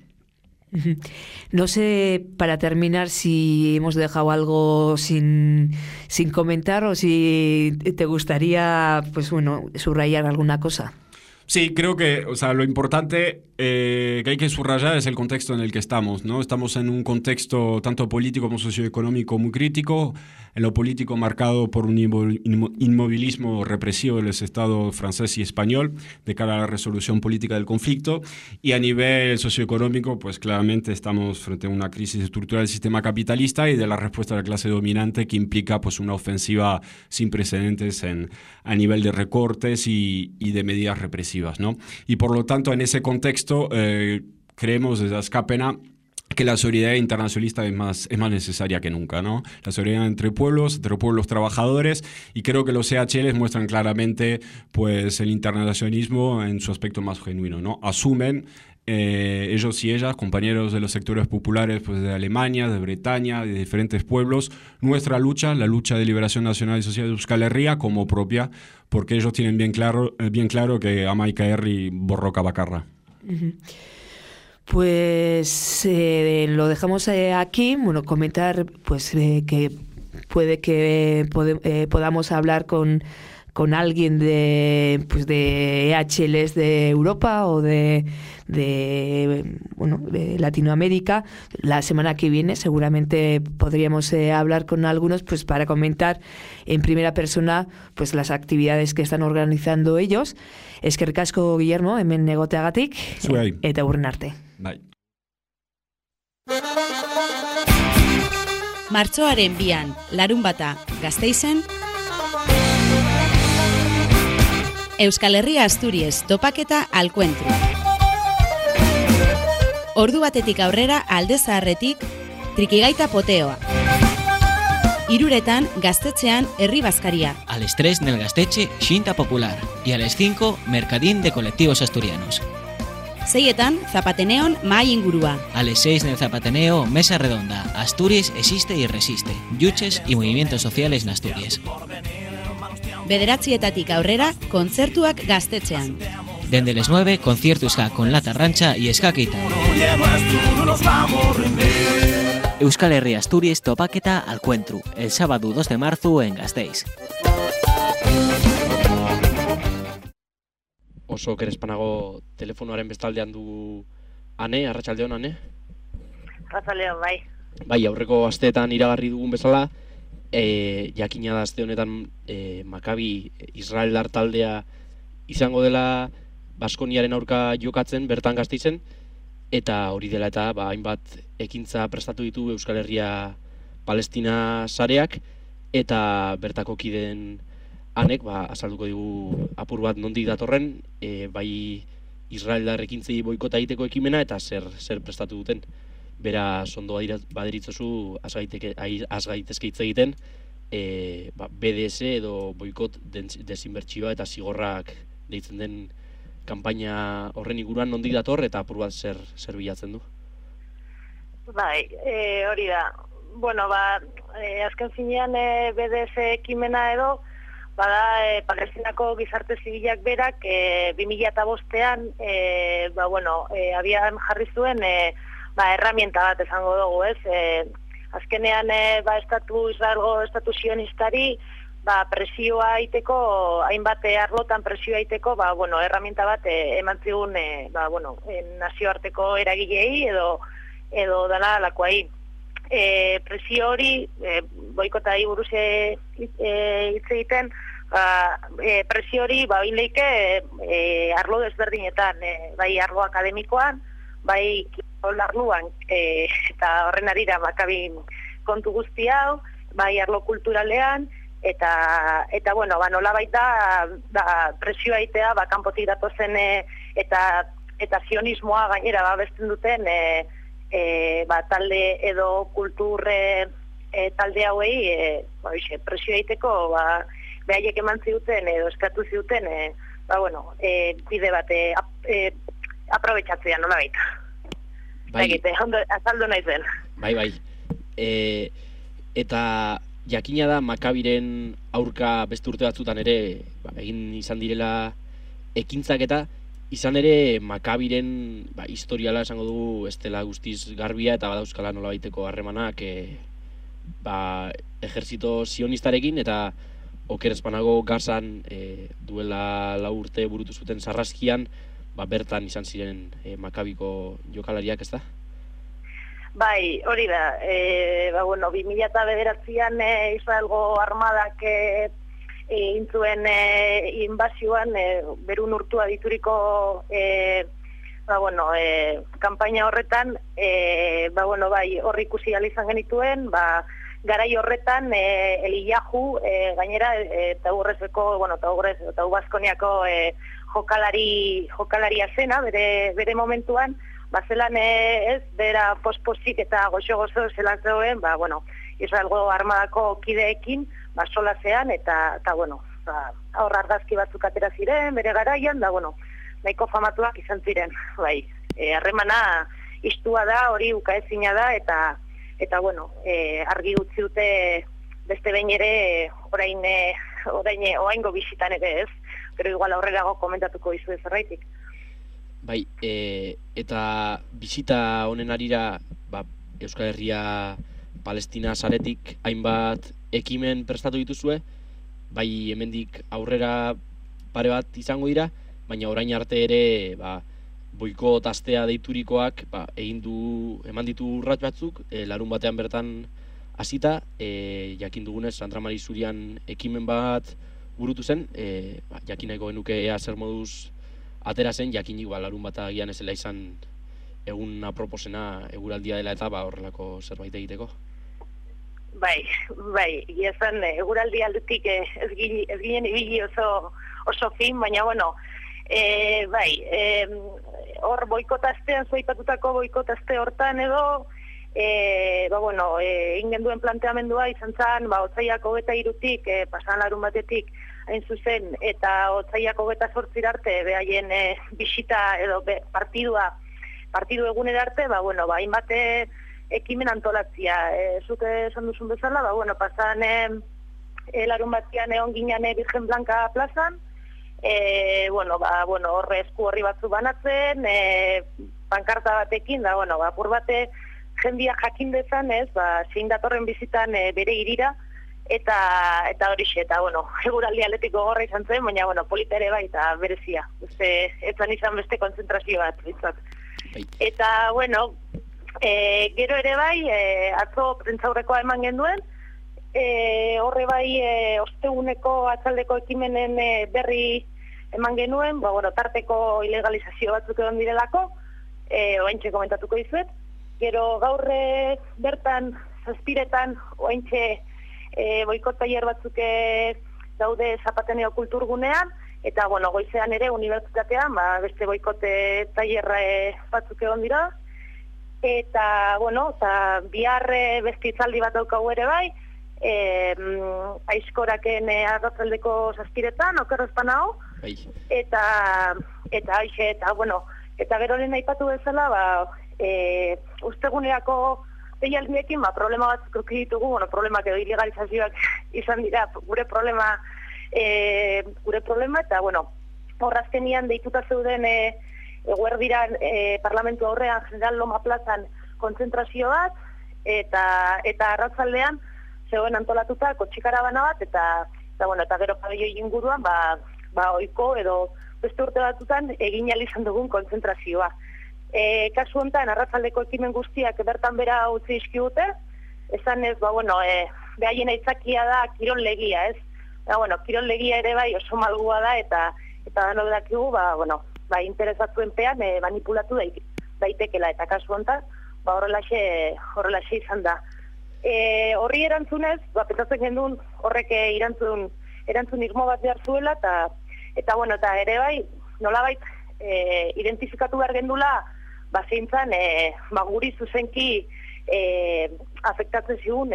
No sé, para terminar, si hemos dejado algo sin comentar o si te gustaría, pues bueno, subrayar alguna cosa. Sí, creo que, lo importante que hay que subrayar es el contexto en el que estamos, ¿no? Estamos en un contexto tanto político como socioeconómico muy crítico, en lo político marcado por un inmovilismo represivo de los estados francés y español de cara a la resolución política del conflicto, y a nivel socioeconómico, pues claramente estamos frente a una crisis estructural del sistema capitalista y de la respuesta de la clase dominante, que implica pues una ofensiva sin precedentes a nivel de recortes y de medidas represivas, ¿no? Y por lo tanto, en ese contexto, creemos desde Skapena que la solidaridad internacionalista es más necesaria que nunca, ¿no? La solidaridad entre pueblos trabajadores, y creo que los CHLs muestran claramente pues el internacionalismo en su aspecto más genuino, ¿no? Asumen ellos y ellas, compañeros de los sectores populares pues de Alemania, de Bretaña, de diferentes pueblos, nuestra lucha, la lucha de liberación nacional y social de Euskal Herria como propia, porque ellos tienen bien claro que Hamaika Herri borroka bakarra. Pues lo dejamos aquí. Bueno, comentar pues que puede que podamos hablar con alguien de EHLs de Europa o de Latinoamérica. La semana que viene seguramente podríamos hablar con algunos pues para comentar en primera persona pues las actividades que están organizando ellos. Eskerrik asko, Guillermo, hemen egoteagatik eta hurren arte. Bai. Martxoaren 2, larunbata, Gasteizen, Euskal Herria Asturias topaketa alkuentru. Ordu batetik aurrera Alde Zaharretik Trikigaita poteoa. 3:00 Gaztetxean Herri Bazkaria. A las 3 en el Gasteche Xinta Popular y a las 5 Mercadín de Colectivos Asturianos. 6:00 Zapateneon Mahai Ingurua. A las 6 en el Zapateneo Mesa Redonda. Asturias existe y resiste. Yuches y movimientos sociales en Asturias. 9:00 aurrera kontzertuak Gaztetxean. Desde las 9 concierto ska con Lata Rancha y ska Keita. Euskal Herria Asturias topaketa alkuentru, el sábado 2 de marzo en Gasteiz. Oso kerespanago telefonoaren bestaldean du Ane, arratsaldeon Ane? Arratsaldeon, bai. Bai, aurreko asteetan iragarri dugun bezala, jakina da aste honetan Maccabi Israeldar taldea izango dela Baskoniaren aurka jokatzen bertan Gasteizen, eta hori dela eta hainbat ekintza prestatu ditu Euskal Herria Palestina sareak, eta bertako kideen Anek azalduko digu apur bat nondik datorren, bai Israeldar ekintzei boikota egiteko ekimena eta zer prestatu duten. Bera ondo baderitzozu az gaitezke hitz egiten, BDS edo boikot desinbertsioa eta zigorrak deitzen den kanpaina horren inguruan nondik dator eta apur bat zer bilatzen du. Bai, hori da. Bueno, azken finean BDS ekimena edo bada Palestinako gizarte zibilak berak 2005ean abian jarri zuen herramienta bat esango dugu, ez? Azkenean Israelgo estatu sionistari presioa aiteko, hainbat arlotan presioa aiteko, herramienta bat eman zigun nazioarteko eragilei edo dala lakoai. Presio hori, boikotari buruz hitz egiten, presio hori bainleike arlo desberdinetan, bai arlo akademikoan, bai kirol arloan, eta horren arira Maccabi kontu guzti hau, bai arlo kulturalean, eta nola baita presioa aitea kanpotik datozen eta zionismoa gainera babesten duten talde edo kultur talde hauei presio egiteko behaiek eman ziuten edo eskatu ziuten bide bat aprobetxatzea nola baita. Azaldu nahi zen. Bai. Eta jakina da Maccabiren aurka beste urte batzutan ere egin izan direla ekintzak eta izan ere Maccabiren historiala esango dugu ez dela guztiz garbia eta badauzkala nola baiteko harremanak ejerzito sionistarekin eta oker espanago Gazan duela 4 urte burutu zuten sarraskian bertan izan ziren Maccabiko jokalariak, ez da? Bai, hori da. 2009an Israelgo armadak intzuen inbazioan berun urtua dituriko kanpaina horretan horri ikusi izan genituen, garai horretan Eliyahu gainera Taurrezeko, Baskoniako jokalaria zena bere momentuan, zelan ez, bera pospozik eta goxo-gozo zelan zegoen, Israelgo armadako kideekin, solasean, eta bueno, hor argazki batzuk atera ziren, bere garaian, nahiko famatuak izan ziren, bai. Harremana istua da, hori ukaezina da, eta bueno, argi utzi dute beste behin ere oraingo bisitan ere ez, pero igual aurrerago komentatuko dizu zerraitik. Bai, eta bisita honen arira, Euskal Herria Palestina saretik hainbat ekimen prestatu dituzue, bai hemendik aurrera pare bat izango dira, baina orain arte ere boikot astea deiturikoak eman ditu urrats batzuk, larun batean bertan hasita, jakin dugunez Sandra Mari Zurian ekimen bat burutu zen, jakin nahiko genuke ea zer moduz atera zen, jakinik larun bat agian ezela izan egun aproposena eguraldia dela eta horrelako zerbait egiteko. Bai, esan eguraldi aldetik ez ginen ibili oso fin, baina bueno, hor boikotastean, zuaipatutako boikotaste hortan edo, ingen duen planteamendua izan zen, otsaiak 23-tik, pasan larun batetik, hain zuzen, eta otsaiak 28 arte, behaien bisita edo partidu egunera arte, hainbat ekimen antolatzia. Zuk esan duzun bezala, pasan larun batean egon ginen Virgen Blanca plazan, horre esku horri batzu banatzen, pankarta batekin, apur bate jendia jakin dezan, zein datorren bizitan bere irira, eta horixe, eta eguraldi aldetik gogorra izan zen, baina polita ere bai, eta berezia. Etzan izan beste konzentrazio bat, bitzat. Eta, gero ere bai, atzo prentzaurrekoa eman genduen, horre bai osteguneko atzaldeko ekimenen berri eman genuen, tarteko ilegalizazio batzuk egon direlako, oaintxe komentatuko dizuet. Gero gaur bertan, zazpiretan, oaintxe boikot tailer batzuk daude Zapateneo kulturgunean, eta goizean ere unibertsitatean, beste boikot tailer batzuk egon dira, eta bihar beste hitzaldi bat daukagu ere bai, aizkoraken arratzaldeko zazpiretan, okerrezpan hau, eta gero lehen aipatu bezala, ustegunerako deialdiekin, problema batzuk ditugu, problemak edo ilegalizazioak izan dira gure problema, eta horrazkenian deituta zeuden eguerdiran parlamentu aurrean General Loma plazan kontzentrazio bat, eta arratzaldean zegoen antolatuta kotxikarabana bat, eta gero pabelloi inguruan, oiko edo beste urte batutan egin ahal izan dugun kontzentrazioa. Kasu honetan, arratzaldeko ekimen guztiak bertan bera utzi dizkigute, esan ez, behaien aitzakia da kirol legia, ez? Kirol legia ere bai oso malgua da, eta dano dakigu, interesatzuen pean manipulatu daitekela, eta kasu honetan, horrelaxe izan da. Horri erantzunez, pentsatzen gendun horrek erantzun irmo bat behar zuela, eta ere bai, nolabait identifikatu behar gendula, zeintzan guri zuzenki afektatzen zigun,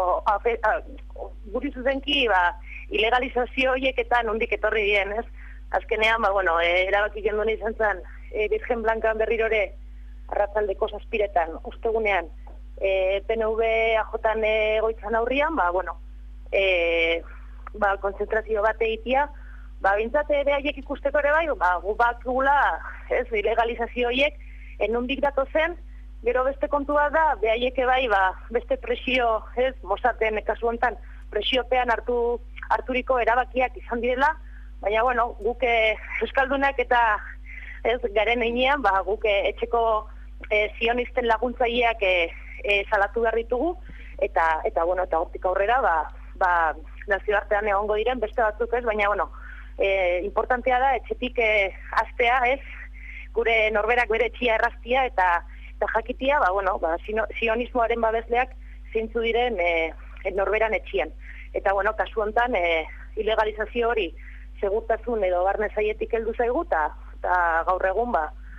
guri zuzenki ilegalizazio horieketan nondik etorri dien, ez? Azkenean, erabaki genduen izan zen, Virgen Blancan berrirore arratzaldeko zazpiretan, ostegunean, PNV AJan egoitzan aurrian, konzentrazio bat egitea, bintzate behaiek ikusteko ere bai, gu bakugula, ilegalizazio horiek, nondik datozen, gero beste kontua da, behaiek bai, beste presio, Mosaten kasu honetan, presiopean harturiko erabakiak izan direla, baina, guk euskaldunak eta garen einean, guk etxeko zionisten laguntzaileak salatu behar ditugu, eta hortik aurrera, nazioartean egongo diren, beste batzuk ez, baina, importantea da, etxetik hastea, ez, gure norberak bere etxia erraztia eta jakitia, sionismoaren babesleak zeintzu diren norberan etxian. Eta, kasu honetan, ilegalizazio hori segurtasun edo barne zaietik heldu zaigu, eta gaur egun,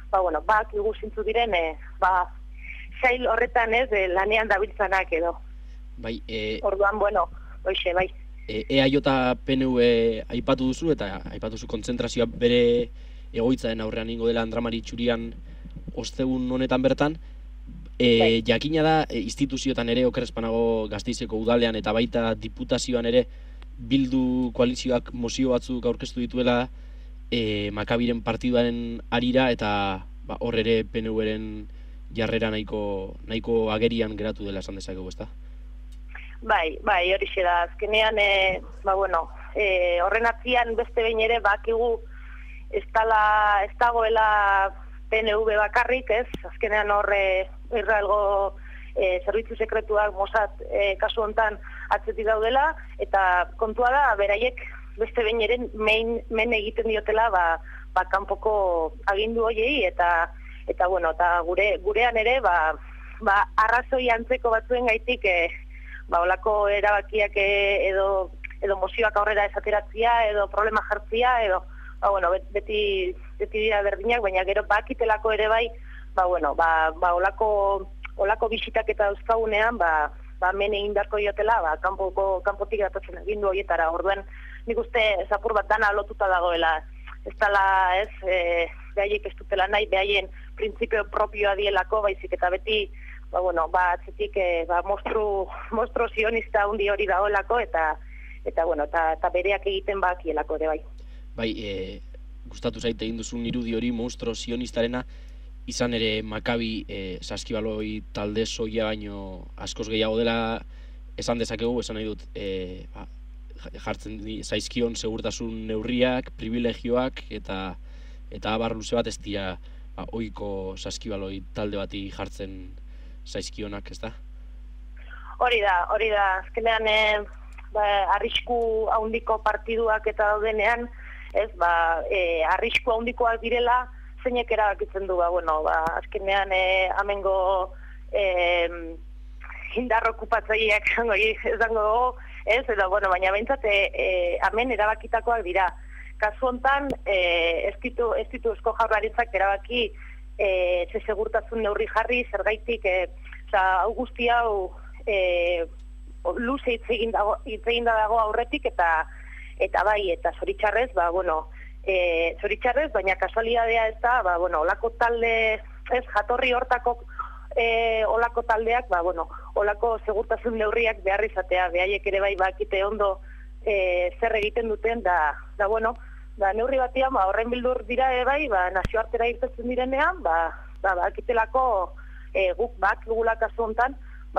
bakigu zintzu diren, sail horretan ez, lanean dabiltzanak edo. Bai, orduan, hoxe, bai. EAJ PNV aipatu duzu, eta aipatu duzu kontzentrazioa bere egoitzaren aurrean ingo dela Andramari Txurian ostegun honetan bertan. Jakina da, instituzioetan ere, okerrezpanago Gasteizeko udalean eta baita diputazioan ere Bildu koalizioak mozio batzuk aurkeztu dituela Makabiren partiduaren arira, eta hor ere PNV-ren jarrera nahiko agerian geratu dela esan dezakegu, ezta? Bai, hori da. Azkenean, horren atzian beste behin ere bakigu ez dagoela PNV bakarrik, ez? Azkenean horre Israelgo zerbitzu sekretuak Mossad kasu hontan atzetik daudela, eta kontua da, beraiek beste behin ere men egiten diotela kanpoko agindu hoiei, eta gurean ere arrazoi antzeko batzuen gaitik olako erabakiak edo mozioak aurrera esateratzia, edo problema jartzia, edo beti dira berdinak, baina gero bakitelako ere bai, olako bisitak eta euskagunean, men egin beharko diotela, kanpotik datotzen egindu horietara. Orduan, nik uste zapur bat dana lotuta dagoela. Ez dela, behaiek ez dutela nahi, behaien printzipio propioa dielako, baizik eta beti, atzetik monstru zionista hundi hori dagoelako, eta bereak egiten bakielako ere bai. Bai, gustatu zaite egin duzun irudi hori monstro zionistarena, izan ere Makabi saskibaloi talde soia baino askoz gehiago dela esan dezakegu, esan nahi dut jartzen zaizkion segurtasun neurriak, privilegioak eta abar luze bat ez dira ohiko saskibaloi talde bati jartzen zaizkionak, ez da? Hori da, azkenean arrisku handiko partiduak eta daudenean, ez, arrisku handikoak direla, zeinek erabakitzen du, azkenean amengo indar okupatzaileak izango dugu, ez, baina behintzat hemen erabakitakoak dira. Kasu hontan, ez ditu Eusko Jaurlaritzak erabaki ze segurtasun neurri jarri, zergaitik, hau guzti hau luze hitz egin dago aurretik, eta zoritxarrez, zoritxarrez, baina kasualidadea ez da, olako talde, ez, jatorri hortako olako taldeak, olako segurtasun neurriak behar izatea, behaiek ere bai bakite ondo zer egiten duten, neurri batian, horren bildur dira ere bai, nazioartera irtetzen direnean, bakitelako guk bakigula kasu hontan,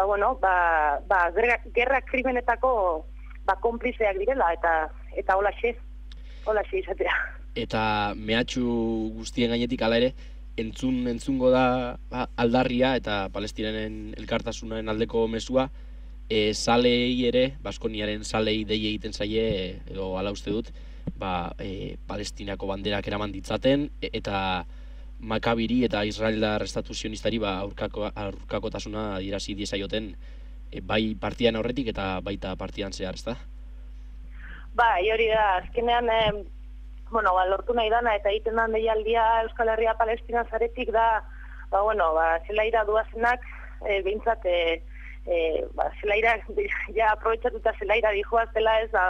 gerra krimenetako konplizeak direla, eta holaxe izatea. Eta mehatxu guztien gainetik ala ere, entzungo da aldarria eta Palestinaren elkartasunaren aldeko mezua, salei ere, Baskoniaren salei dei egiten zaie, edo ala uste dut, Palestinako banderak eraman ditzaten, eta Makabiri eta Israeldar estatu zionistari aurkakotasuna adierazi diezaioten bai partidan aurretik eta baita partidan zehar, ezta? Bai, hori da, azkenean lortu nahi dana eta egiten den deialdia Euskal Herria Palestina zaretik da, zelaira duazenak, behintzat, zelaira, ja aprobetxatuta zelaira dijoaz dela ez,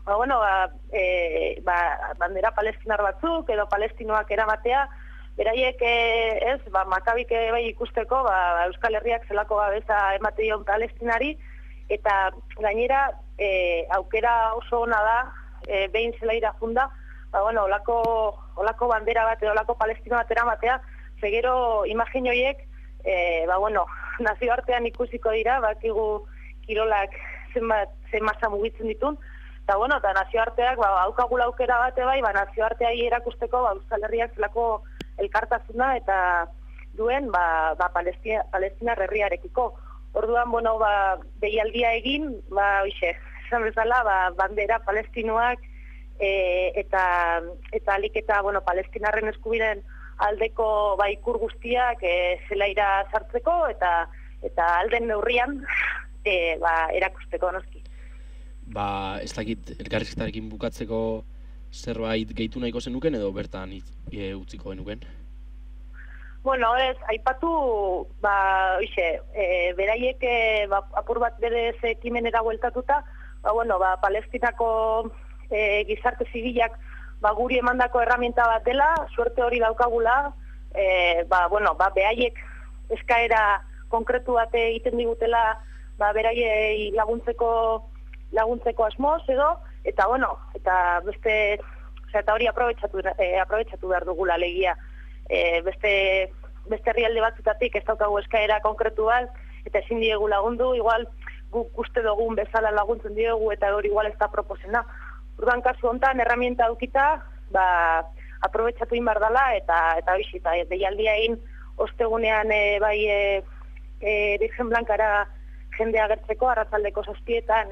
bandera palestinar batzuk edo palestinoak eramatea, beraiek ez, Makabik bai ikusteko, Euskal Herriak zelako babesa emateion palestinari, eta gainera aukera oso ona da, behin zelaira junda, olako bandera bat edo olako palestino bat eramatea, zegero imagin horiek, nazioartean ikusiko dira, bakigu kirolak zen masa mugitzen ditun, eta nazioarteak haukagula aukera bate bai, nazioarteai erakusteko Euskal Herriak zelako elkartasuna eta duen Palestina herriarekiko. Orduan, deialdia egin, esan bezala, bandera palestinoak eta alik eta palestinarren eskubideen aldeko ikur guztiak zelaira sartzeko eta alden neurrian erakusteko noski. Ez dakit elkarrizketarekin bukatzeko zerbait gehitu nahiko zenuken edo bertan utziko genuken? Bueno, aipatu, beraiek apur bat berez ekimenera bueltatuta, Palestinako gizarte zibilak guri emandako herramienta bat dela, suerte hori daukagula, beraiek eskaera konkretu bat egiten digutela, beraiei laguntzeko asmoz edo, eta beste, eta hori aprobetxatu behar dugula legia. Beste herrialde batzutatik ez daukagu eskaera konkretu bat, eta ezin diegu lagundu, igual guk uste dugun bezala laguntzen diegu, eta hori igual ez da proposena. Urban kasu honetan, herramienta dukita, aprobetxatu inbar dela, eta bizita, deialdia egin ostegunean Virgen Blankara jendea agertzeko, arratsaldeko 7etan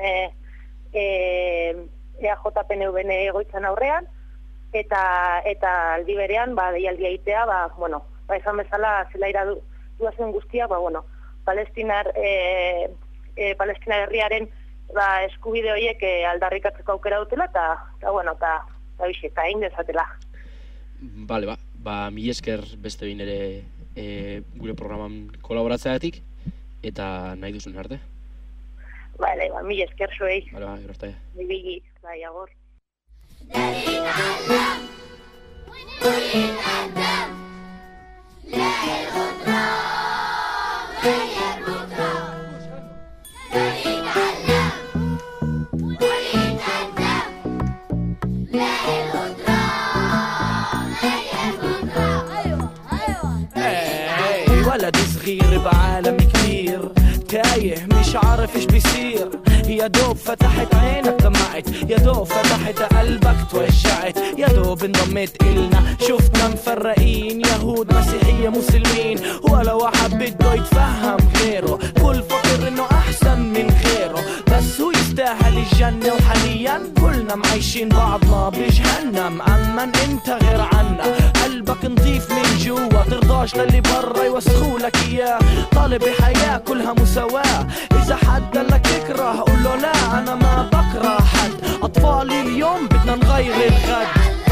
EAJ-PNV-n egoitzan aurrean, eta aldi berean, deialdia egitea, esan bezala zelaira duazen guztia, Palestina herriaren eskubide horiek aldarrikatzeko aukera dutela, eta egin dezatela. Bale, mila esker beste behin ere gure programan kolaboratzeagatik, eta nahi duzun arte. Bale, mila esker zuei. Bale, gero arte. Bibigi, agor. ولد صغير بعالم كبير تايه مش عارف ايش بيصير يا دوب فتحت عينك دمعت يا دوب فتحت قلبك توجعت يا دوب انضميت إلنا شفتنا مفرقين يهود مسيحية مسلمين ولا واحد بده يتفهم غيره كل فكر انه احسن من غيره بس هو يستاهل الجنة وحاليا كلنا معيشين بعضنا بجهنم اما انت غير عنا قلبك نظيف من جوا ترضاش للي برا يوسخولك اياه طالب حياة كلها مساواة اذا حد قالك اكره قول له لا انا ما بكره حد اطفالي اليوم بدنا نغير الغد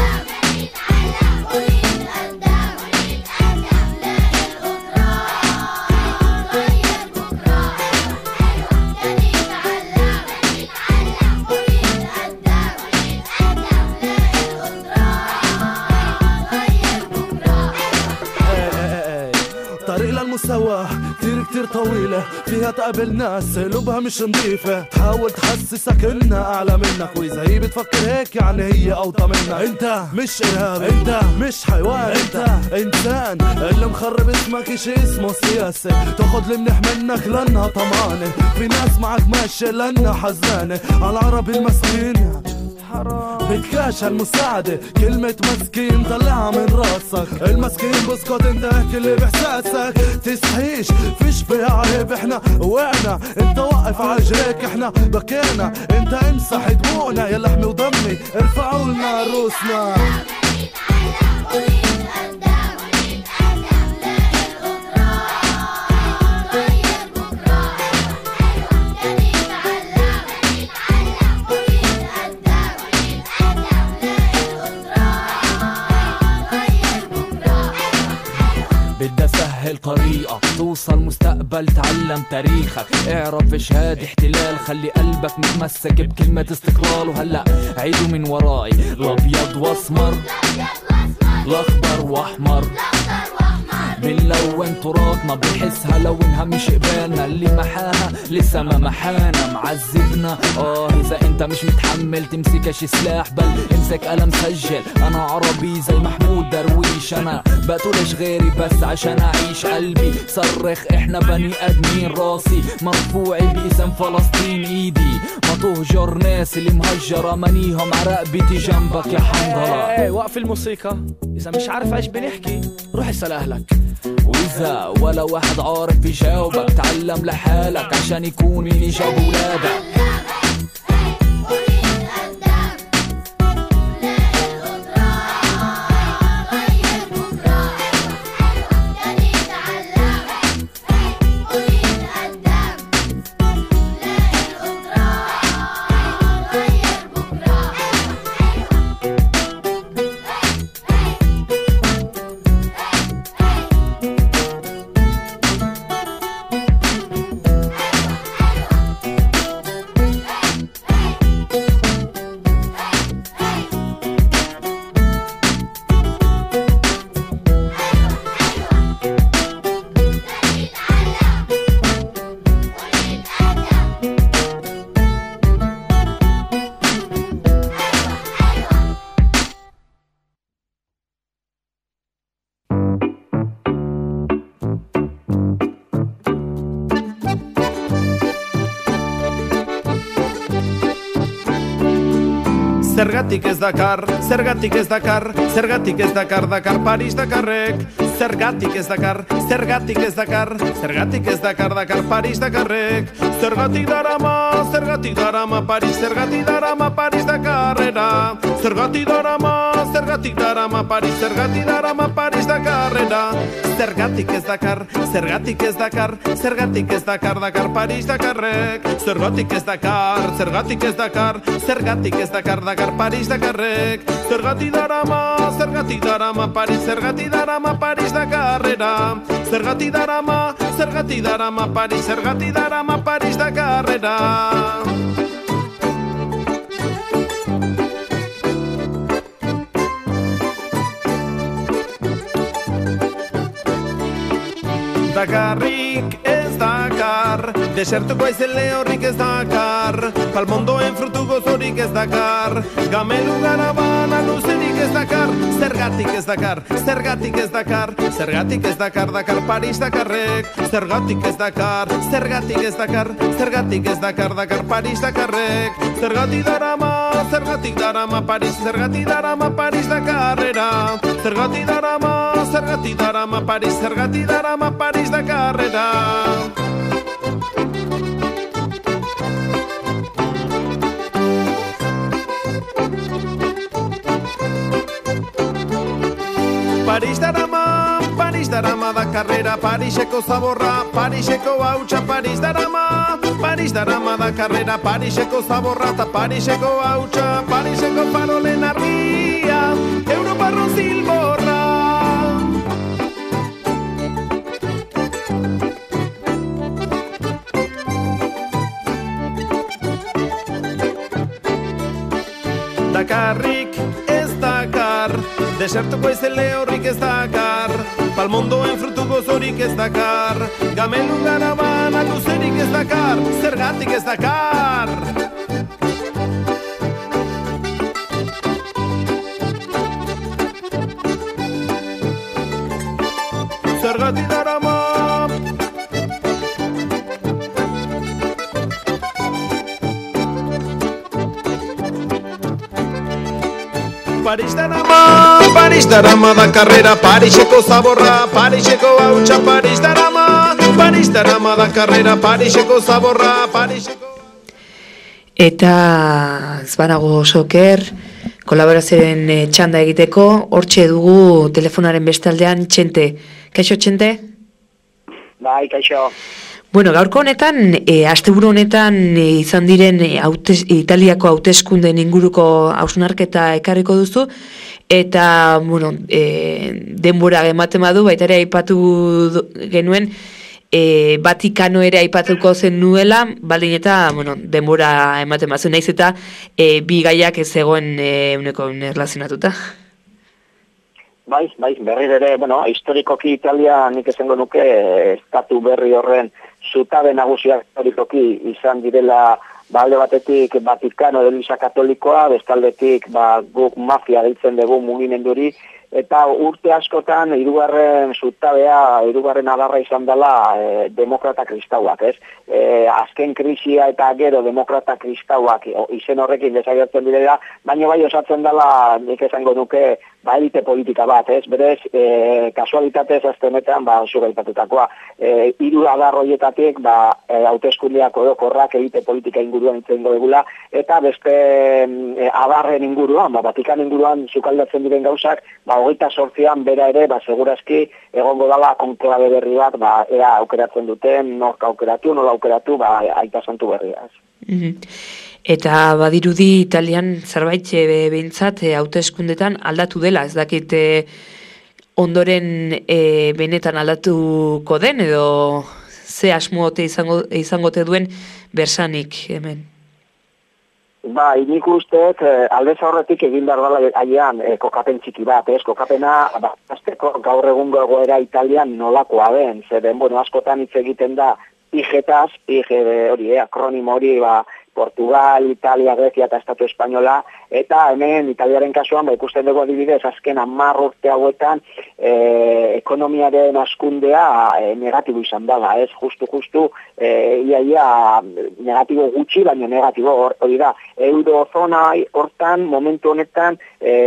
المساواة كتير طويلة فيها تقابل ناس قلوبها مش نظيفة تحاول تحسسك انها اعلى منك واذا هي بتفكر هيك يعني هي اوطى منك انت مش ارهابي انت مش حيوان انت انسان اللي مخرب اسمك اشي اسمه سياسة تاخد المنح منك لانها طمانة في ناس معك ماشية لانها حزانة على العربي المسكين بتكاش هالمساعدة كلمة مسكين طلعها من راسك المسكين بسكت انت احكي اللي بحساسك تستحيش فيش فيها عيب احنا وقعنا انت وقف عجريك احنا بكينا انت امسح دموعنا يا لحمي ودمي ارفعوا لنا روسنا بدي اسهل طريقة توصل مستقبل تعلم تاريخك اعرف ايش هاد احتلال خلي قلبك متمسك بكلمة استقلال وهلأ عيدوا من وراي الابيض واسمر الاخضر واحمر بنلون تراثنا بنحسها لو انها مش قبالنا اللي محاها لسه ما محانا معذبنا اذا انت مش متحمل تمسكش سلاح بل امسك قلم سجل انا عربي زي محمود درويش انا بقتلش غيري بس عشان اعيش قلبي صرخ احنا بني ادمين راسي مرفوعي باسم فلسطين ايدي ما تهجر ناس اللي مهجرة منيهم عرقبتي جنبك يا حنظلة وقف الموسيقى اذا مش عارف ايش بنحكي روح اسأل اهلك وإذا ولا واحد عارف يجاوبك تعلم لحالك عشان يكون مين يجاوب ولادك zergatik ez dakar, zergatik ez dakar, zergatik ez dakar, Dakar Paris Dakarrek, zergatik ez dakar, zergatik ez dakar, zergatik ez dakar, Dakar Paris Dakarrek, zergatik darama Paris, zergatik darama Paris Dakarrera, zergatik darama Paris, zergatik darama Paris Dakarrera, zergatik ez dakar, zergatik ez dakar, zergatik ez dakar, Dakar Paris Dakarrek, zergatik ez dakar, zergatik ez dakar, zergatik ez dakar, Dakar Paris Dakarrek, zergatik darama Paris, zergatik darama Paris Dakarrera, zergatik darama Paris, zergatik darama Paris Dakarrera. Dakarrik ez dakar, desertuko aizen lehorrik ez dakar, palmondoen frutu gozorik ez dakar, gamelu garabana luzerik ez dakar, zergatik ez dakar, zergatik ez dakar, zergatik ez dakar, Dakar Paris Dakarrek, zergatik ez dakar, zergatik ez dakar, zergatik ez dakar, Dakar Paris Dakarrek, zergatik darama Paris, zergatik darama Paris Dakarrera, zergatik darama Paris, zergatik darama Paris Dakarrera. Paris darama Dakarrera, Pariseko zaborra, Pariseko hautsa, Paris darama Dakarrera, Pariseko zaborra eta Pariseko hautsa, Pariseko farolen argia, Europarron zilborra. Dakarrik ez dakar, desertuko aizen lehorrik ez dakar, palmondoen frutu gozorik ez dakar, gamelu garabana luzerik ez dakar, zergatik ez dakar. Zergatik darama Paris darama Dakarrera, Pariseko zaborra, Pariseko hautsa, Paris darama Dakarrera, Pariseko zaborra, Pariseko... Eta ez banago soker, kolaborazioaren txanda egiteko, hortxe dugu telefonaren bestaldean Txente. Kaixo, Txente? Bai, kaixo. Bueno, gaurko honetan, asteburu honetan izan diren Italiako hauteskundeen inguruko hausnarketa ekarriko duzu, eta, bueno, denbora ematen badu, baita ere aipatu genuen, Vatikano ere aipatuko zen nuela, baldin eta, bueno, denbora ematen bazu, naiz eta bi gaiak ez egoen uneko erlazionatuta. Bai, berri ere, bueno, historikoki Italia nik esango nuke estatu berri horren zutabe nagusia historikoki izan direla alde batetik Vatikano Eliza Katolikoa, bestaldetik guk mafia deitzen dugu mugimenduri, eta urte askotan hirugarren zutabea, hirugarren adarra izan dela demokrata kristauak, ez? Azken krisia eta gero demokrata kristauak izen horrekin desagertzen direla, baina bai osatzen dela, nik esango nuke, elite politika bat, ez? Berez, kasualitatez azte honetan, oso gaipatutakoa, hiru adar horietatik, hauteskundeak orokorrak elite politika inguruan itzen dugula, eta beste adarren inguruan, Vatikano inguruan sukaldatzen diren gauzak, 28an bera ere, segurazki egongo dala konklabe berri bat, ea aukeratzen duten, nola aukeratu, aita santu berriaz. Eta badirudi Italian zerbait behintzat hauteskundetan aldatu dela, ez dakit ondoren benetan aldatuko den, edo ze asmote izangote duen bersanik hemen? Nik usteet aldez aurretik egin behar dela aian kokapen txiki bat, ez? Kokapena azteko gaur egungo egoera Italian nolakoa den, zeren, askotan hitz egiten da IGetaz, IG hori, akronimo hori, Portugal, Italia, Grecia eta Estatu Espainola, eta hemen Italiaren kasuan ikusten dugu adibidez azken 10 urte hauetan ekonomiaren hazkundea negatibo izan dela, ez? Justu, iaia negatibo gutxi, baina negatibo hori da. Eurozona hortan, momentu honetan,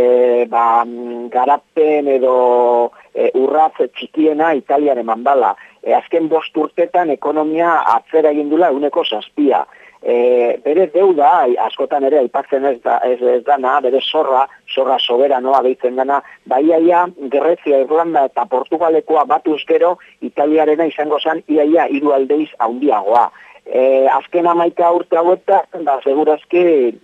garapen edo urratz txikiena Italiaren mandala. Azken 5 urtetan ekonomia atzera egin dula 7%. Bere deuda, askotan ere aipatzen ez dana, bere zorra soberanoa deitzen dana, baiaia Grezia, Irlanda eta Portugalekoa batuz gero Italiarena izango zen iaia 3 aldeiz handiagoa. Azken 11 urte hauetan, segurazki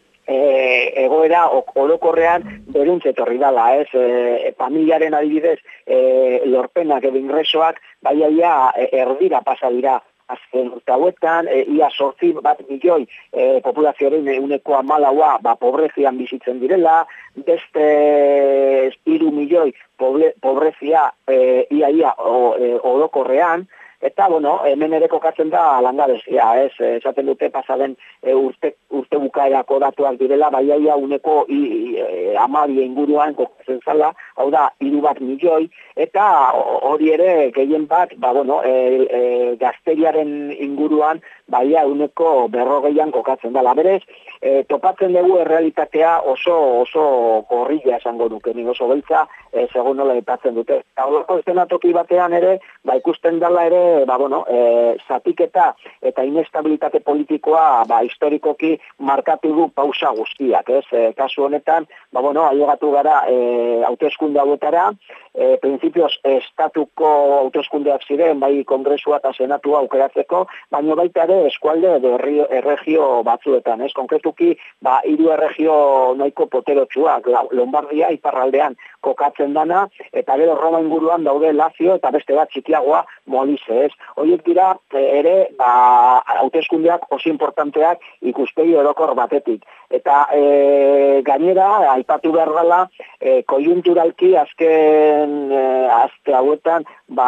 egoera orokorrean beruntz etorri dala, ez? Familiaren adibidez, lorpenak edo ingresoak baiaia erdira pasa dira. Azken urte hauetan, ia 8 milioi populazioaren 14% pobrezian bizitzen direla, beste 3 milioi pobrezia ia orokorrean, eta, hemen ere kokatzen da langabezia, ez? Esaten dute pasaden urte bukaerako datuak direla, baiaia 12 inguruan kokatzen zala, hau da, 3 milioi, eta hori ere gehien bat, gazteriaren inguruan, baia 40 kokatzen dela. Berez, topatzen dugu errealitatea oso gorrilla esango nuke, oso beltza, segun nola aipatzen dute. Eta horreko eszenatoki batean ere, ikusten dela ere, zatiketa eta inestabilitate politikoa historikoki markatu du pausa guztiak, ez? Kasu honetan, ailegatu gara hauteskunde hauetara, printzipioz estatuko hauteskundeak ziren, bai kongresua eta senatua aukeratzeko, baina baita ere eskualde edo erregio batzuetan, ez? Konkretuki, 3 erregio nahiko poterotsuak, Lombardia iparraldean kokatzen dana, eta gero Roma inguruan daude Lazio eta beste bat txikiagoa Molise, ez? Horiek dira ere hauteskundeak oso importanteak ikuspegi orokor batetik. Eta gainera, aipatu behar dela, koiunturalki azken aste hauetan,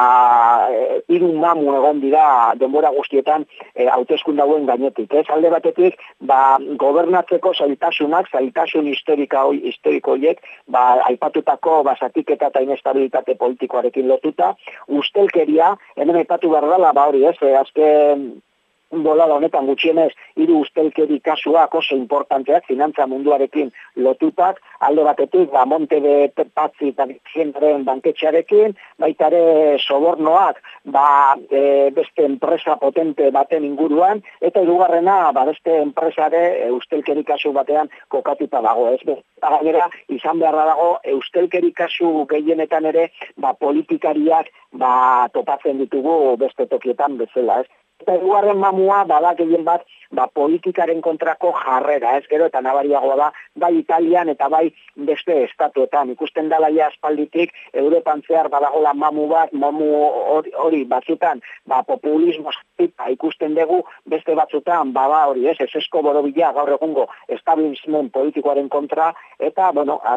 3 mamu egon dira denbora guztietan hauteskunde hauen gainetik. Ez alde batetik, gobernatzeko zailtasun historiko horiek, aipatutako zatiketa eta inestabilitate politikoarekin lotuta, ustelkeria, hemen aipatu behar dela, hori ez, azken bolada honetan gutxienez 3 ustelkeri kasuak oso importanteak, finantza munduarekin lotutak, alde batetik, Monte de Pazzi eta Giendaren banketxearekin, baita ere sobornoak, beste enpresa potente baten inguruan, eta hirugarrena, beste enpresare ustelkeri kasu batean kokatuta dago, ez? Gainera, izan beharra dago, ustelkeri kasu gehienetan ere, politikariak topatzen ditugu beste tokietan bezala, ez? Eta hirugarren mamua bada gehien bat politikaren kontrako jarrera, ez? Gero eta nabariagoa da, bai Italian eta bai beste estatuetan. Ikusten dela ja aspalditik, Europan zehar badagola mamu hori batzutan, populismo ikusten dugu, beste batzutan, hori ez, esesko borobila gaur egungo establishment politikoaren kontra, eta,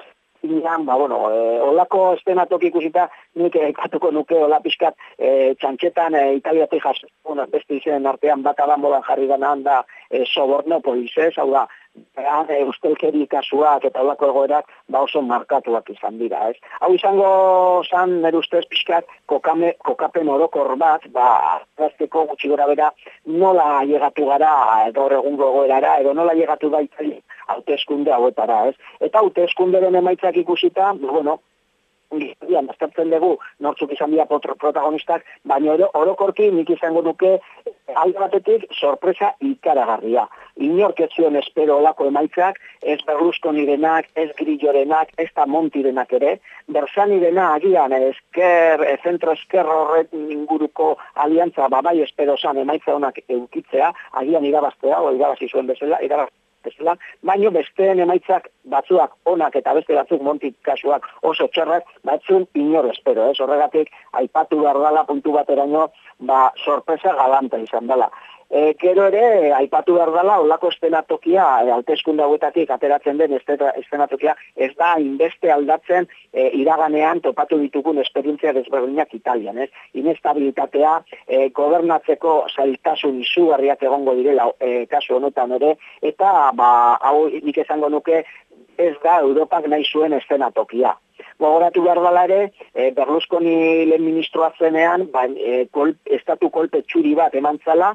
olako estenatoki ikusita, nik ekatuko nuke hola pixkat txantxetan Italiatik jasotzen, beste izenen artean batabanbodan jarri gana handa sobornopolis, ez? Hau da, ustelkeri kasuak eta olako egoerak oso markatuak izan dira, ez? Hau izango zan, nire ustez pixkat, kokapen orokor bat, azteko gutxi gora bera, nola llegatu gara gaur egungo egoerara, edo nola llegatu da Italia hauteskunde hauetara, ez? Eta hauteskunderen emaitzak ikusita, aztertzen dugu nortzuk izan dira protagonistak, baina orokorki nik izango duke alde batetik sorpresa ikaragarria. Inork ez zion espero olako emaitzak, ez Berlusconirenak, ez Grillorenak, ez da Montirenak ere, Bersanirena agian zentro-esker horren inguruko aliantza bai espero zan emaitza honak eukitzea, agian irabaztea, o irabazi zuen bezala, baino besteen emaitzak batzuak onak eta beste batzuk Monti kasuak oso txarrak, batzun inor espero, ez? Horregatik, aipatu behar dela puntu bateraino, sorpresa galanta izan dela. Gero ere, aipatu behar dela, olako estenatokia, hauteskunde hauetatik ateratzen den estenatokia, ez da inbeste aldatzen iraganean topatu ditugun esperientzia desberdinak Italian, ez? Inestabilitatea, gobernatzeko zailtasun izugarriak egongo direla kasu honetan ere, eta hau nik esango nuke ez da Europak nahi zuen estenatokia. Gogoratu behar dela ere, Berlusconi lehen ministroa zenean, estatu kolpe txuri bat eman zala,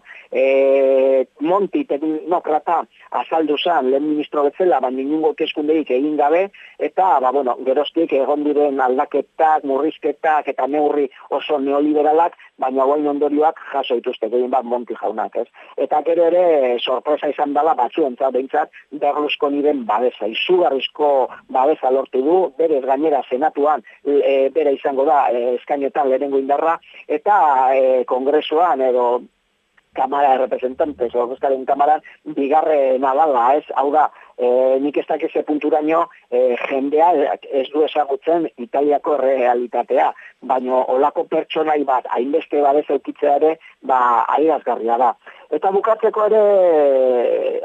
Monti teknokrata azaldu zen lehen ministro betzela, inungo keskundeik egin gabe, eta geroztik egon diren aldaketak, murrizketak eta neurri oso neoliberalak, baina guain ondorioak jaso dituzte, gehien bat Monti jaunak, ez? Eta gero ere, sorpresa izan dela batzuentzat behintzat, Berlusconiren babesa, izugarrizko babesa lortu du, berez gainera senatuan bera izango da eskainetan lehenengo indarra, eta kongresuan edo Kamara de Representantes, ordezkaren kamaran, bigarren adala, ez? Hau da, nik ez dakize punturaino jendea ez du ezagutzen Italiako realitatea, baina olako pertsonai bat, hainbeste babes eukitzea ere, adierazgarria da. Eta bukatzeko ere,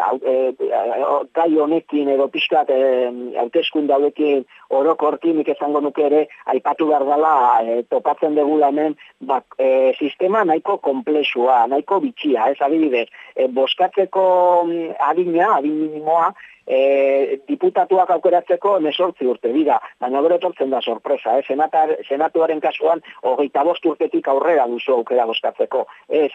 gai honekin edo pixkat hauteskunde hauekin orokorkin nik esango nuke ere, aipatu behar dela topatzen degula hemen, sistema nahiko komplexua, nahiko bitxia, ez adibidez, boskatzeko adin minimoa, diputatuak aukeratzeko 18 urte dira, baina gero etortzen da sorpresa, senatuaren kasuan 25 urtetik aurrera duzu aukera boskatzeko, ez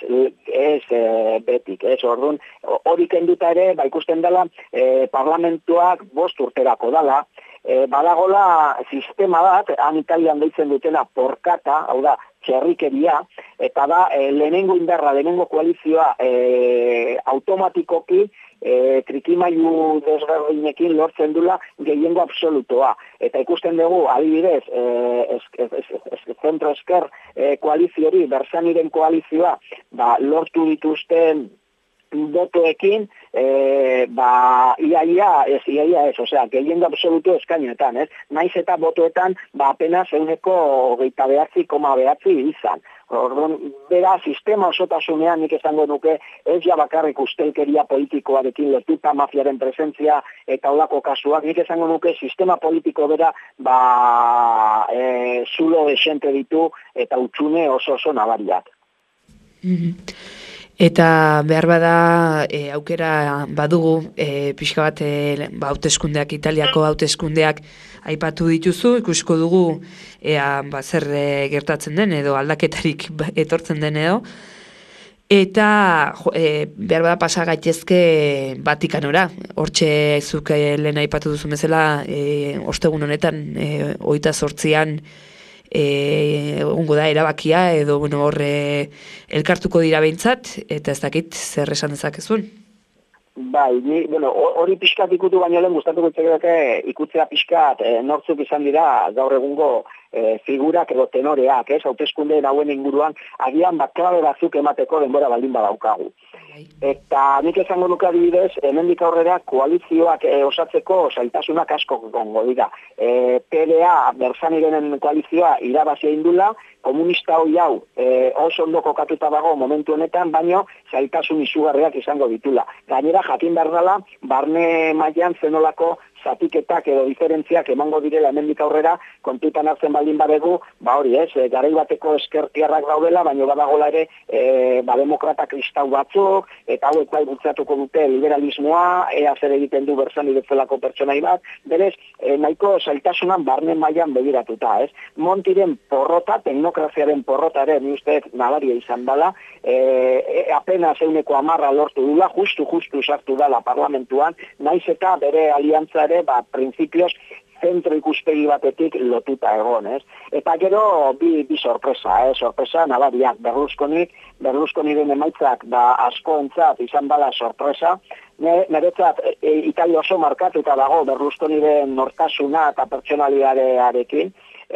betik, ez orduan, hori kenduta ere, ikusten dela, parlamentuak 5 urterako dela, badagola sistema bat, han Italian deitzen dutena porkata, hau da, txerrikeria, eta da, lehenengo indarra, lehenengo koalizioa automatikoki, trikimailu desberdinekin lortzen dula gehiengo absolutoa. Eta ikusten dugu, adibidez, zentro-esker koaliziori, Bersaniren koalizioa, lortu dituzten botoekin, iaia ez, osea, gehiengo absoluto eskainetan, ez? Naiz eta botoetan, apenas 29,9 izan. Orduan, bera, sistema osotasunean nik esango nuke, ez ja bakarrik ustelkeria politikoarekin lotuta mafiaren presentzia eta olako kasuak, nik esango nuke sistema politiko bera, zulo esente ditu eta utxune oso nabariak. Eta behar bada aukera badugu, pixka bat hauteskundeak, Italiako hauteskundeak aipatu dituzu, ikusko dugu zer gertatzen den edo aldaketarik etortzen den edo, eta behar bada pasa gaitezke Vatikanora, hortxe zuk lehen aipatu duzu bezala, ostegun honetan 28an egongo da erabakia edo hor elkartuko dira behintzat, eta ez dakit zer esan dezakezun. Bai, hori pixkat ikutu baino lehen gustatuko itzakidake ikutzea pixkat nortzuk izan dira gaur egungo figurak edo tenoreak, hauteskundeen hauen inguruan, agian klabe batzuk emateko denbora baldin badaukagu. Eta nik esango nuke adibidez, hemendik aurrera koalizioak osatzeko zailtasunak asko gongo dira. PDA, Bersaniren koalizioa irabazia indula, komunista hoi hau oso ondo kokatuta dago momentu honetan, baino zailtasun izugarriak izango ditula. Gainera jakin behar dela, barne mailan zenolako zatiketak edo diferentziak emango direla hemendik aurrera, kontutan hartzen baldin badegu, hori garai bateko eskertiarrak daudela, baina badagola ere demokrata kristau batzuk, eta hauek bai bultzatuko dute liberalismoa, ea zer egiten du Bersani bezalako pertsonai bat, berez, nahiko zailtasunan barne mailan begiratuta, ez? Montiren porrota, teknokraziaren porrota ere, ni uste nabaria izan dela, apenas 10% lortu dula, justu sartu dela parlamentuan, naiz eta bere aliantza ere, printzipioz, zentro ikuspegi batetik lotuta egon, ez? Eta gero, bi sorpresa, sorpresa nabariak, Berlusconiren emaitzak askoentzat izan bala sorpresa, niretzat Italia oso markatuta dago Berlusconiren nortasuna eta pertsonalidadearekin,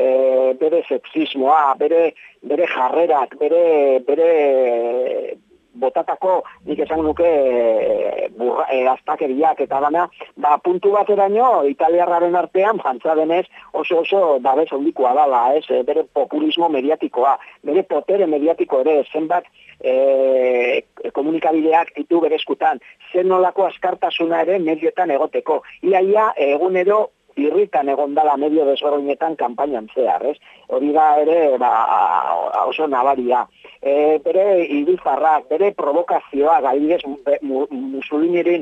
bere sexismoa, bere jarrerak, bere botatako, nik esan nuke, aztakeriak eta dana, puntu bateraino, italiarraren artean, jantza denez, oso babes handikoa dala, bere populismo mediatikoa, bere potere mediatiko ere, zenbat komunikabideak ditu bere eskutan, zen nolako askartasuna ere medioetan egoteko. Iaia egunero irritan egondala medio desberdinetan kanpainan zehar, hori da ere oso nabaria. Bere ibilfarrak, bere provokazioa, adibidez Mussoliniren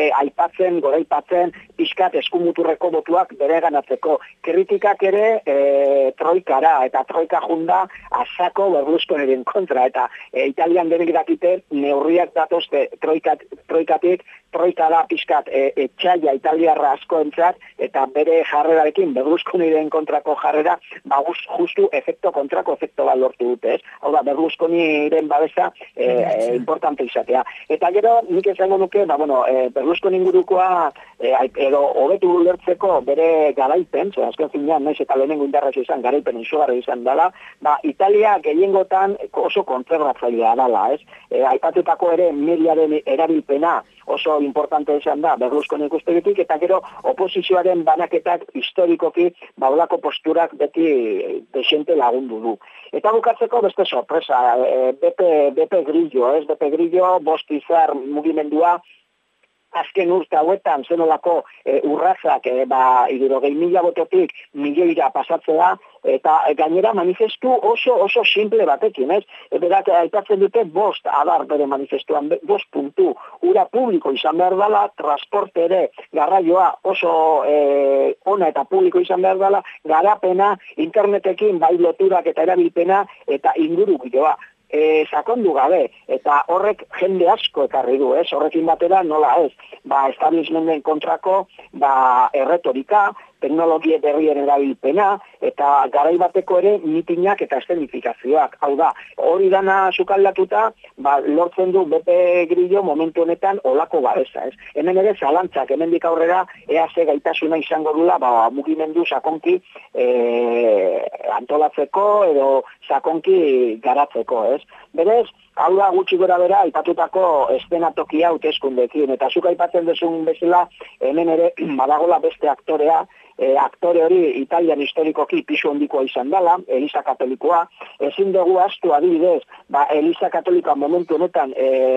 goraipatzen, pixkat eskumuturreko botuak bere ganatzeko. Kritikak ere troikara, eta troika junda asako Berlusconiren kontra, eta Italian denek dakite neurriak datozte troikatik, troika da pixkat etxaila italiarra askoentzat, eta bere jarrerarekin, Berlusconiren kontrako jarrera, justu kontrako efekto bat lortu dute, hau da, Berlusconiren babesa importante izatea. Eta gero, nik esango nuke, Berlusconi ingurukoa, edo hobetu ulertzeko bere garaipen, azken finean, naiz eta lehenengo indarrez izan, garaipen izugarri izan dela, Italia gehiengotan oso kontserbatzailea dela, aipatutako ere mediaren erabilpena oso importante izan da Berlusconi ikustegitik, eta gero oposizioaren banaketak historikoki olako posturak beti desente lagundu du. Eta bukatzeko beste sorpresa, Beppe Grillo, Beppe Grillo, bost izar mugimendua, azken urte hauetan zenolako urrazak 60.000 bototik milioira pasatzea, eta gainera manifestu oso simple batekin, berak aipatzen dute bost adar bere manifestuan, 5 puntu, ura publiko izan behar dela, transporte ere garraioa oso ona eta publiko izan behar dela, garapena, internetekin bai loturak eta erabilpena, eta ingurugiroa. Sakondu gabe, eta horrek jende asko ekarri du, horrekin batera nola establishmenten kontrako erretorika, teknologie berrien erabilpena, eta garai bateko ere mitinak eta eszenifikazioak. Hau da, hori dana sukaldatuta, lortzen du Beppe Grillo momentu honetan olako babesa. Hemen ere zalantzak, hemendik aurrera, ea ze gaitasuna izango dula, mugimendu sakonki antolatzeko edo sakonki garatzeko. Berez, hau da gutxi gora bera, aipatutako eszenatokia hauteskundeekin, eta zuk aipatzen duzun bezala, hemen ere badagola beste aktorea, aktore hori Italian historikoki pisu handikoa izan dela, Eliza Katolikoa, ezin dugu astu adibidez, Eliza Katolikoa momentu honetan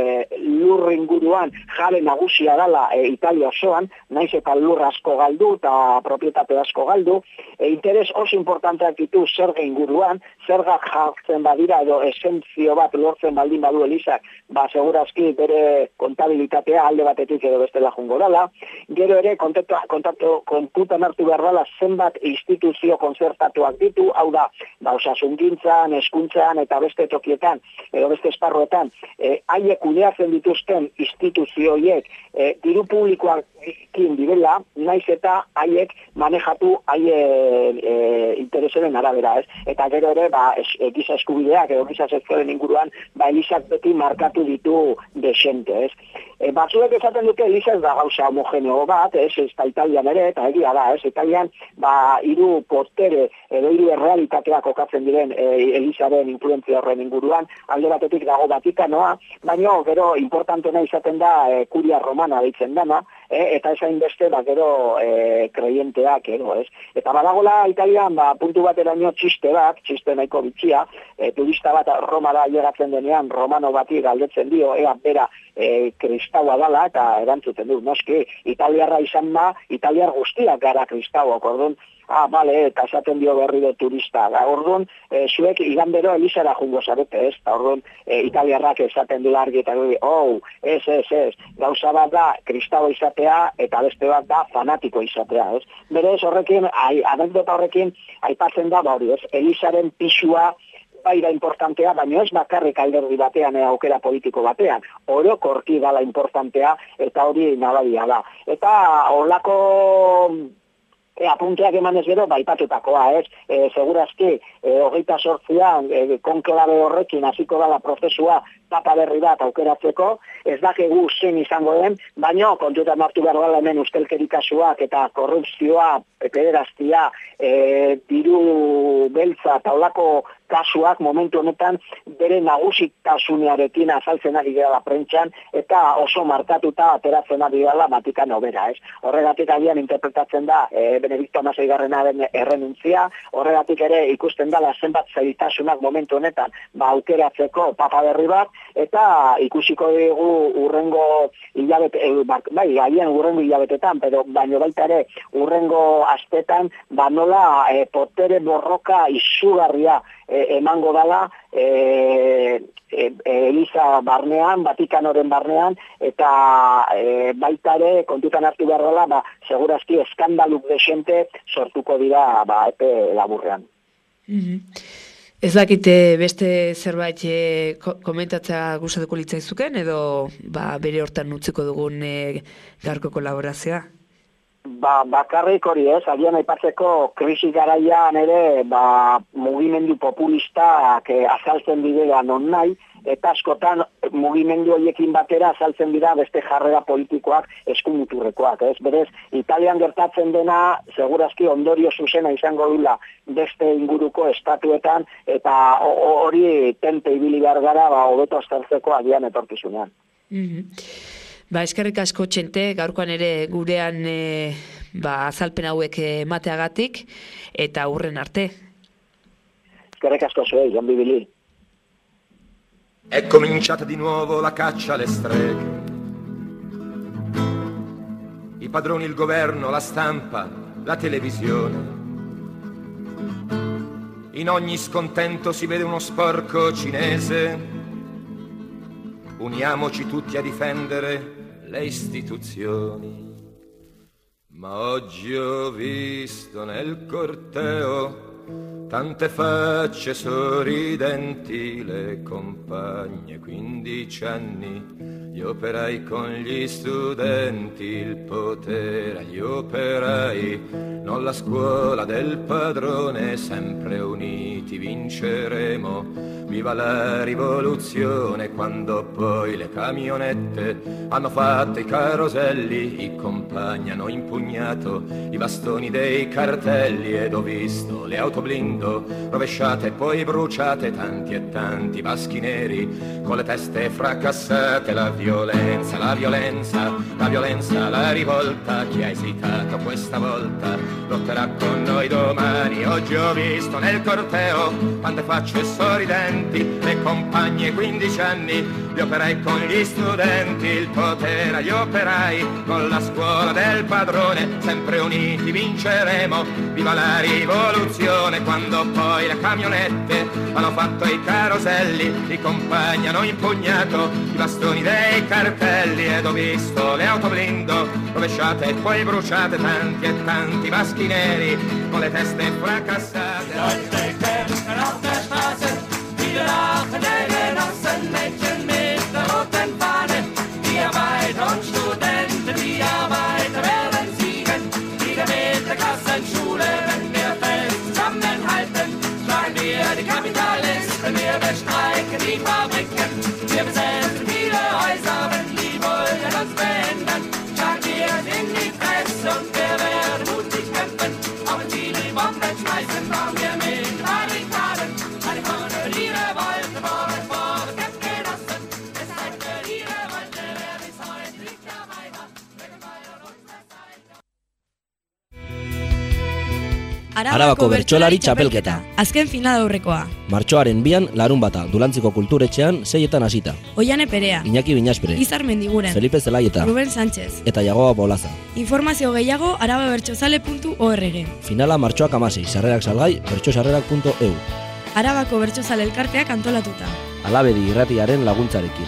lur inguruan jabe nagusia dela Italia osoan, naiz eta lur asko galdu eta propietate asko galdu, interes oso importanteak ditu zerga inguruan, zergak jartzen badira edo esentzio bat lortzen baldin badu Elizak, segurazki bere kontabilitatea alde batetik edo bestela jungo dela, gero ere kontutan hartu behar dela zenbat instituzio konzertatuak ditu, hau da, osasungintzan, hezkuntzan eta beste tokietan, edo beste esparruetan, haiek kudeatzen dituzten instituzioiek diru publikoakin direla, naiz eta haiek manejatu haien interesaren arabera, eta gero ere, giza eskubideak edo giza sektoren inguruan, Elizak beti markatu ditu desente, batzuek esaten dute Eliza ez da gauza homogeneo bat, ez da Italian ere, eta egia da, Italian, hiru potere edo hiru errealitateak kokatzen diren Elizaren influentzia horren inguruan, alde batetik dago Vatikanoa, baina gero importantena izaten da Kuria Romana deitzen dana, eta esain beste gero kreienteak edo, Eta badagola Italian, puntu bateraino txiste nahiko bitxia, turista bat Romara llegatzen denean, romano bati galdetzen dio, ea bera kristaua dala, eta erantzuten du, noski, italiarra izan italiar guztiak gara kristauak, orduan, eta esaten dio berriro turista, orduan, zuek igandero Elizara jungo zarete, eta orduan, italiarrak esaten du argi, eta ez, gauza bat da kristaua izatea, eta beste bat da fanatiko izatea, Berez horrekin, anekdota horrekin, aipatzen da, Elizaren pisua, da importantea, baina ez bakarrik alderdi batean aukera politiko batean, orokorki dala importantea, eta hori nabadia da. Eta horlako apunteak emanez gero, baipatutakoa, segurazki, 28an, konklabe horrekin hasiko dala prozesua papa berri bat aukeratzeko, ez dakigu zein izango den, baina kontutan hartu behar dela hemen ustelkeri kasuak eta korrupzioa, pederastia, diru beltza eta olako kasuak momentu honetan bere nagusitasunearekin azaltzen ari dela prentxan eta oso markatuta ateratzen ari dela Vatikano bera, ez? Horregatik agian interpretatzen da Benedikto XVI-garrenaren errenuntzia, horregatik ere ikusten dela zenbat zailtasunak momentu honetan aukeratzeko papa berri bat, eta ikusiko dugu urrengo hilabetetan, baino baita ere urrengo astetan, nola potere borroka izugarria emango dala Eliza barnean, Vatikanoren barnean, eta baita ere kontutan hartu behar dela, segurazki eskandaluk desente sortuko dira epe laburrean. Ez dakite beste zerbait komentatzea gustatuko litzaizuken, edo bere hortan utziko dugun gaurko kolaborazioa? Bakarrik hori ez, agian aipatzeko krisi garaian ere mugimendu populistak azaltzen dira non nahi, eta askotan mugimendu horiekin batera azaltzen dira beste jarrera politikoak eskumuturrekoak. Berez, Italian gertatzen dena segurazki ondorio zuzena izango dula beste inguruko estatuetan, eta hori tente ibili behar gara hobeto aztertzeko agian etorkizunean. Eskerrik asko Txente, gaurkoan ere gurean azalpen hauek emateagatik, eta hurren arte. Eskerrik asko zuei, Jon Bibili. È cominciata di nuovo la caccia alle streghe. I padroni, il governo, la stampa, la televisione. In ogni scontento si vede uno sporco cinese. Uniamoci tutti a difendere le istituzioni. Ma oggi ho visto nel corteo tante facce sorridenti, le compagne, 15 anni, gli operai con gli studenti, il potere agli operai, non la scuola del padrone, sempre uniti vinceremo. Viva la rivoluzione, quando poi le camionette hanno fatto i caroselli, i compagni hanno impugnato i bastoni dei cartelli, ed ho visto le auto blindo rovesciate e poi bruciate, tanti e tanti baschi neri con le teste fracassate. La violenza, la violenza, la violenza, la rivolta, chi ha esitato questa volta lotterà con noi domani. Oggi ho visto nel corteo tante facce sorridenti, le compagne 15 anni, gli operai con gli studenti, il potere agli operai, con la scuola del padrone, sempre uniti vinceremo. Viva la rivoluzione, quando poi le camionette hanno fatto i caroselli, i compagni hanno impugnato i bastoni dei cartelli, ed ho visto le auto blindo rovesciate e poi bruciate, tanti e tanti baschi neri con le teste fracassate. Wir lachen der Genossen, Mädchen mit der roten Fahne. Die Arbeiter und Studenten, die Arbeiter werden siegen. Wieder mit der Klassenschule, wenn wir fest zusammenhalten, schlagen wir die Kapitalisten, wir bestreiken die Fabriken. Wir besetzen viele Häuser, wenn die wollen uns beenden. Schlagen wir in die Fresse und wir werden mutig kämpfen. Auch wenn sie die Bomben schmeißen, bauen wir mit Barrikaden. Arabako bertsolari txapelketa. Azken final aurrekoa. Martxoaren 2an Larunbata, Dulantziko Kulturetxean 6etan hasita. Oiane Perea. Iñaki Binaspre. Izar Mendiguren. Felipe Zelaieta. Ruben Sánchez. Eta Jagoa Bolaza. Informazio gehiago arababertsozale.org. Finala martxoak 16, sarrerak salgai, bertsosarrerak.eu. Arabako bertsozale elkarteak antolatuta. Alabedi irratiaren laguntzarekin.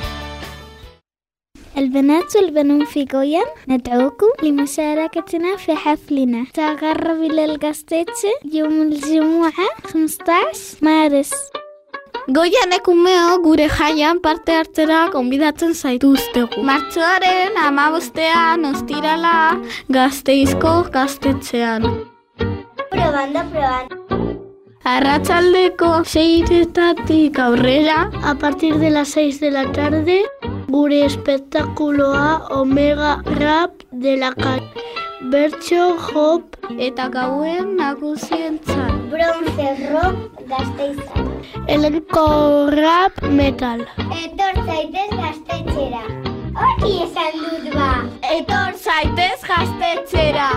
البنات والبنون في قويم ندعوكم لمشاركتنا في حفلنا تقرب إلى القسطيتش يوم الجمعة 15 مارس. Goianek umeo gure jaian parte hartzera gonbidatzen zaituztegu. Martxoaren 15 ostirala Gasteizko gaztetxean. Probando. Arratsaldeko 6:00 aurrera, a partir de las 6 de la tarde, gure espektakuloa Omega Rap de la calle. Bertso, hop eta gauen nagusientzat. Bronce rock Gasteizan. Elenko rap metal. Etor zaitez gaztetxera. Hori esan dut ba. Etor zaitez gaztetxera.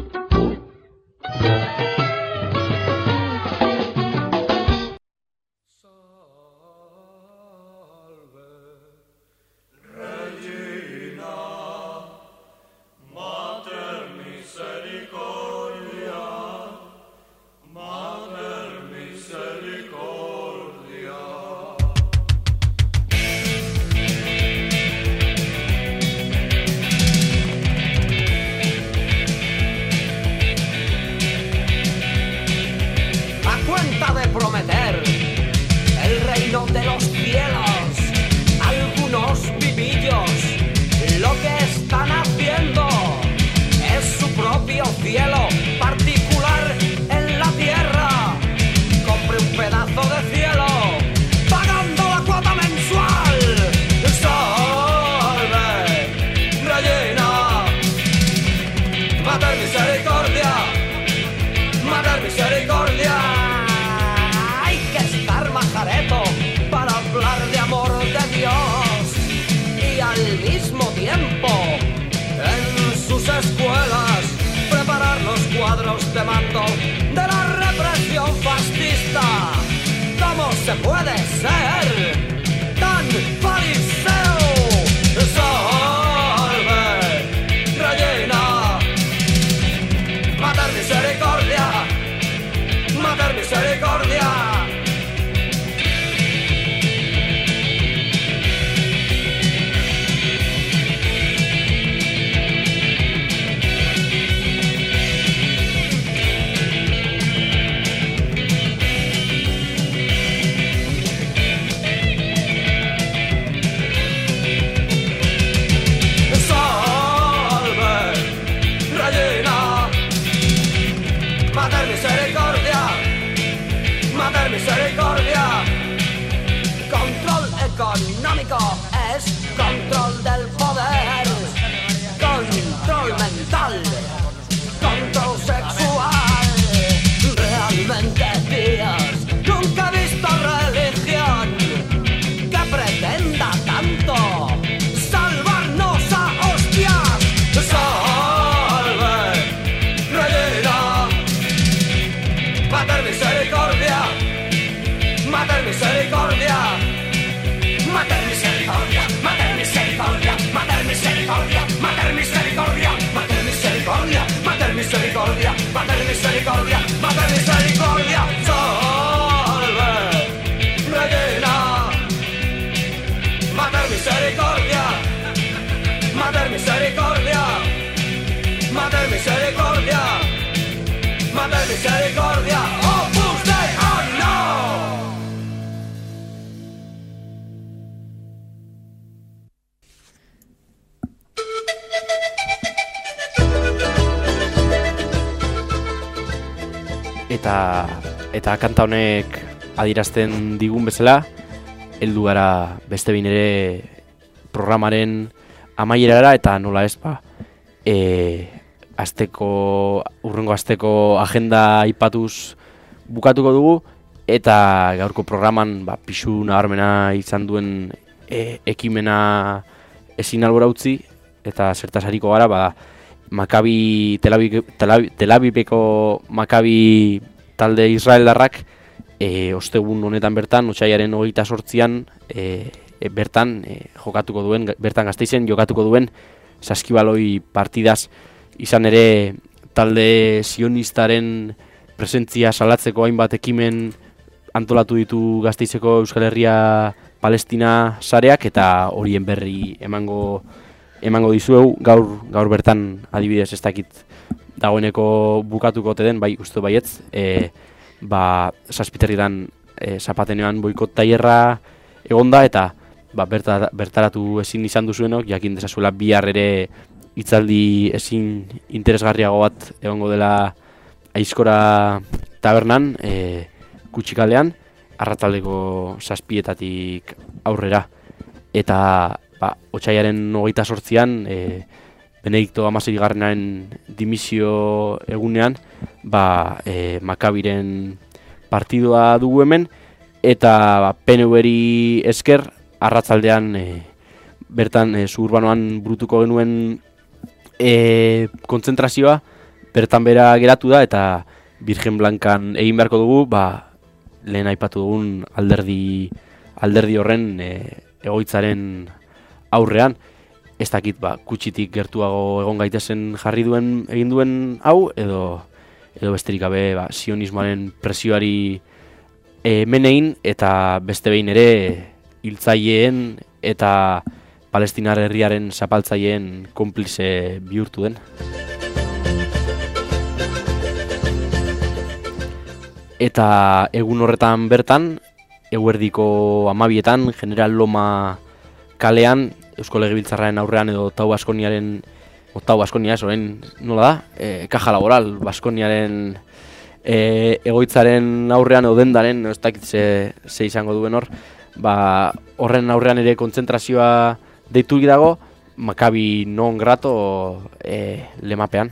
De mando de la represión fascista. ¿Cómo se puede ser tan fariseo? Salve, Regina, mater misericordia, mater misericordia. Misericordia, control económico es control del poder, control mental, control sexual. Realmente, Dios, nunca he visto religión que pretenda tanto salvarnos a hostias. Salve, Regina, mater misericordia. Mater misericordia, mater misericordia, mater misericordia, mater misericordia, mater misericordia, mater misericordia, mater misericordia, mater misericordia, mater misericordia. Salve, Regina, mater misericordia, mater misericordia, mater misericordia, mater misericordia. Opus Dei, oh no. Eta kanta honek adierazten digun bezala, heldu gara beste behin ere programaren amaierara, eta nola ez, urrengo asteko agenda aipatuz bukatuko dugu, eta gaurko programan pisu nabarmena izan duen ekimena ezin albora utzi, eta zertaz hariko gara, Maccabi Tel Aviveko Maccabi talde israeldarrak ostegun honetan bertan, otsailaren 28an bertan jokatuko duen, bertan Gasteizen jokatuko duen saskibaloi partidaz. Izan ere talde sionistaren presentzia salatzeko hainbat ekimen antolatu ditu Gasteizeko Euskal Herria Palestina sareak, eta horien berri emango dizuegu. Gaur bertan adibidez ez dakit dagoeneko bukatuko ote den, bai uste baietz, Zazpiterritan zapatenean boikot tailerra egonda, eta bertaratu ezin izan duzuenok, jakin dezazuela bihar ere hitzaldi ezin interesgarriago bat egongo dela Aizkora tabernan, Kutxikalean, arratzaldeko 7:00 aurrera. Eta otsailaren 28an, Benedikto XVI dimisio egunean, Makabiren partidua dugu hemen, eta PNV-ri esker, arratzaldean bertan Suburbanoan burutuko genuen kontzentrazioa, bertan bera geratu da, eta Virgen Blankan egin beharko dugu, lehen aipatu dugun alderdi horren egoitzaren aurrean. Ez dakit, Kutxitik gertuago egon gaitezen egin duen hau, edo besterik gabe sionismoaren presioari menein, eta beste behin ere hiltzaileen eta Palestinar herriaren zapaltzaileen konplize bihurtu den. Eta egun horretan bertan, eguerdiko 12etan, General Loma kalean, Eusko Legebiltzarraren aurrean edo Tau Baskoniaren, Tau Baskonia ez, orain nola da, Kaja Laboral Baskoniaren egoitzaren aurrean edo dendaren, ez dakit ze izango duen hor, horren aurrean ere kontzentrazioa deiturik dago, Makabi non grato lemapean.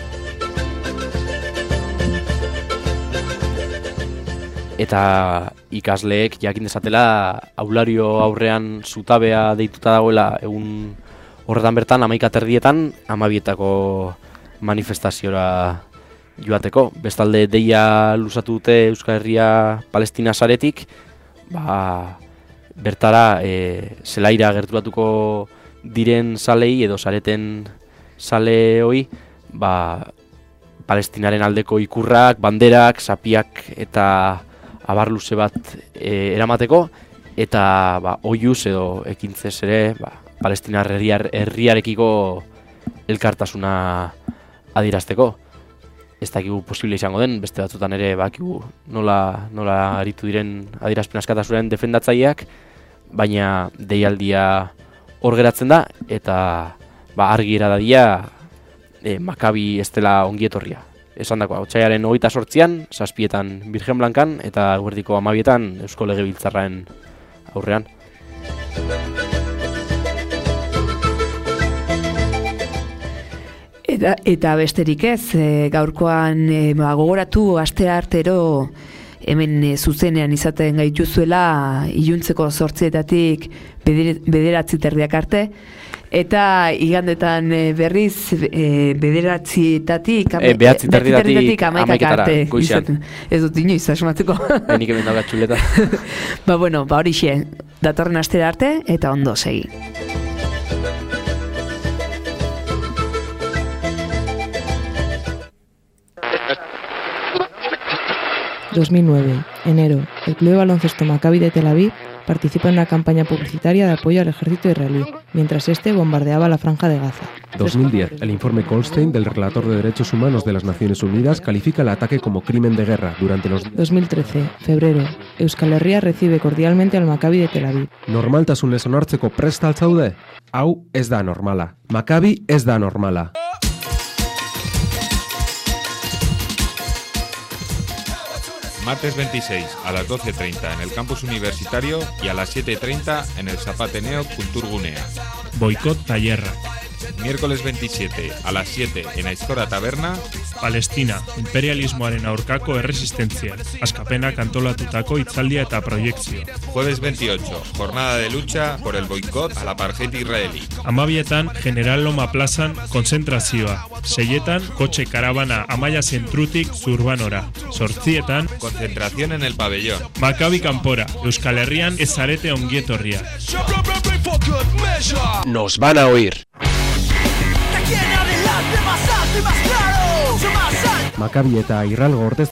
Eta ikasleek jakin dezatela aulario aurrean zutabea deituta dagoela egun horretan bertan 11:30 12etako manifestaziora joateko. Bestalde deia luzatu dute Euskal Herria Palestina saretik, bertara zelaira gerturatuko diren salei edo sareten saleoi, Palestinaren aldeko ikurrak, banderak, zapiak eta abar luze bat eramateko, eta oiuz edo ekintzez ere Palestinar herriarekiko elkartasuna adierazteko. Ez dakigu posible izango den, beste batzutan ere bakigu nola aritu diren adierazpen askatasunaren defendatzaileak, baina deialdia hor geratzen da, eta argi dadila Makabi ez dela ongietorria. Esan dakoa, otsailaren 28an, 7:00 Virgen Blankan, eta eguerdiko 12etan Eusko Legebiltzarraren aurrean. Eta besterik ez, gaurkoan gogoratu asteartero hemen zuzenean izaten gaituzuela iluntzeko 8:00 9:30 arte, eta igandetan berriz 9:00 11:00 arte. Ez dut inoiz asmatuko. Nik hemen dago txuleta. Horixe, datorren astera arte, eta ondo segi. 2009, enero. El Club de Baloncesto Maccabi de Tel Aviv participa en una campaña publicitaria de apoyo al ejército israelí, mientras este bombardeaba la Franja de Gaza. 2010. El informe Goldstein del Relator de Derechos Humanos de las Naciones Unidas califica el ataque como crimen de guerra durante los... 2013, febrero. Euskal Herria recibe cordialmente al Maccabi de Tel Aviv. Normaltasunez onartzeko prest al zaude? Hau ez da normala. Maccabi ez da normala. Martes 26 a las 12:30 en el campus universitario y a las 7:30 en el Zapateneo Kulturgunea. Boicot Tailerra. Miércoles 27 a las 7 en Aizkora Taberna. Palestina, imperialismoaren aurkako erresistentzia. Askapenak antolatutako hitzaldia eta proiektzio. Jueves 28, jornada de lucha por el boicot al apartheid israelí. 12etan, General Loma plazan konzentrazioa. 6etan, kotxe karabana Amaia zentrutik Zurbanora. 8etan, concentración en el pabellón. Maccabi kanpora, Euskal Herrian ez zarete ongietorria. Nos van a oír. Maccabi eta Irralgo ordez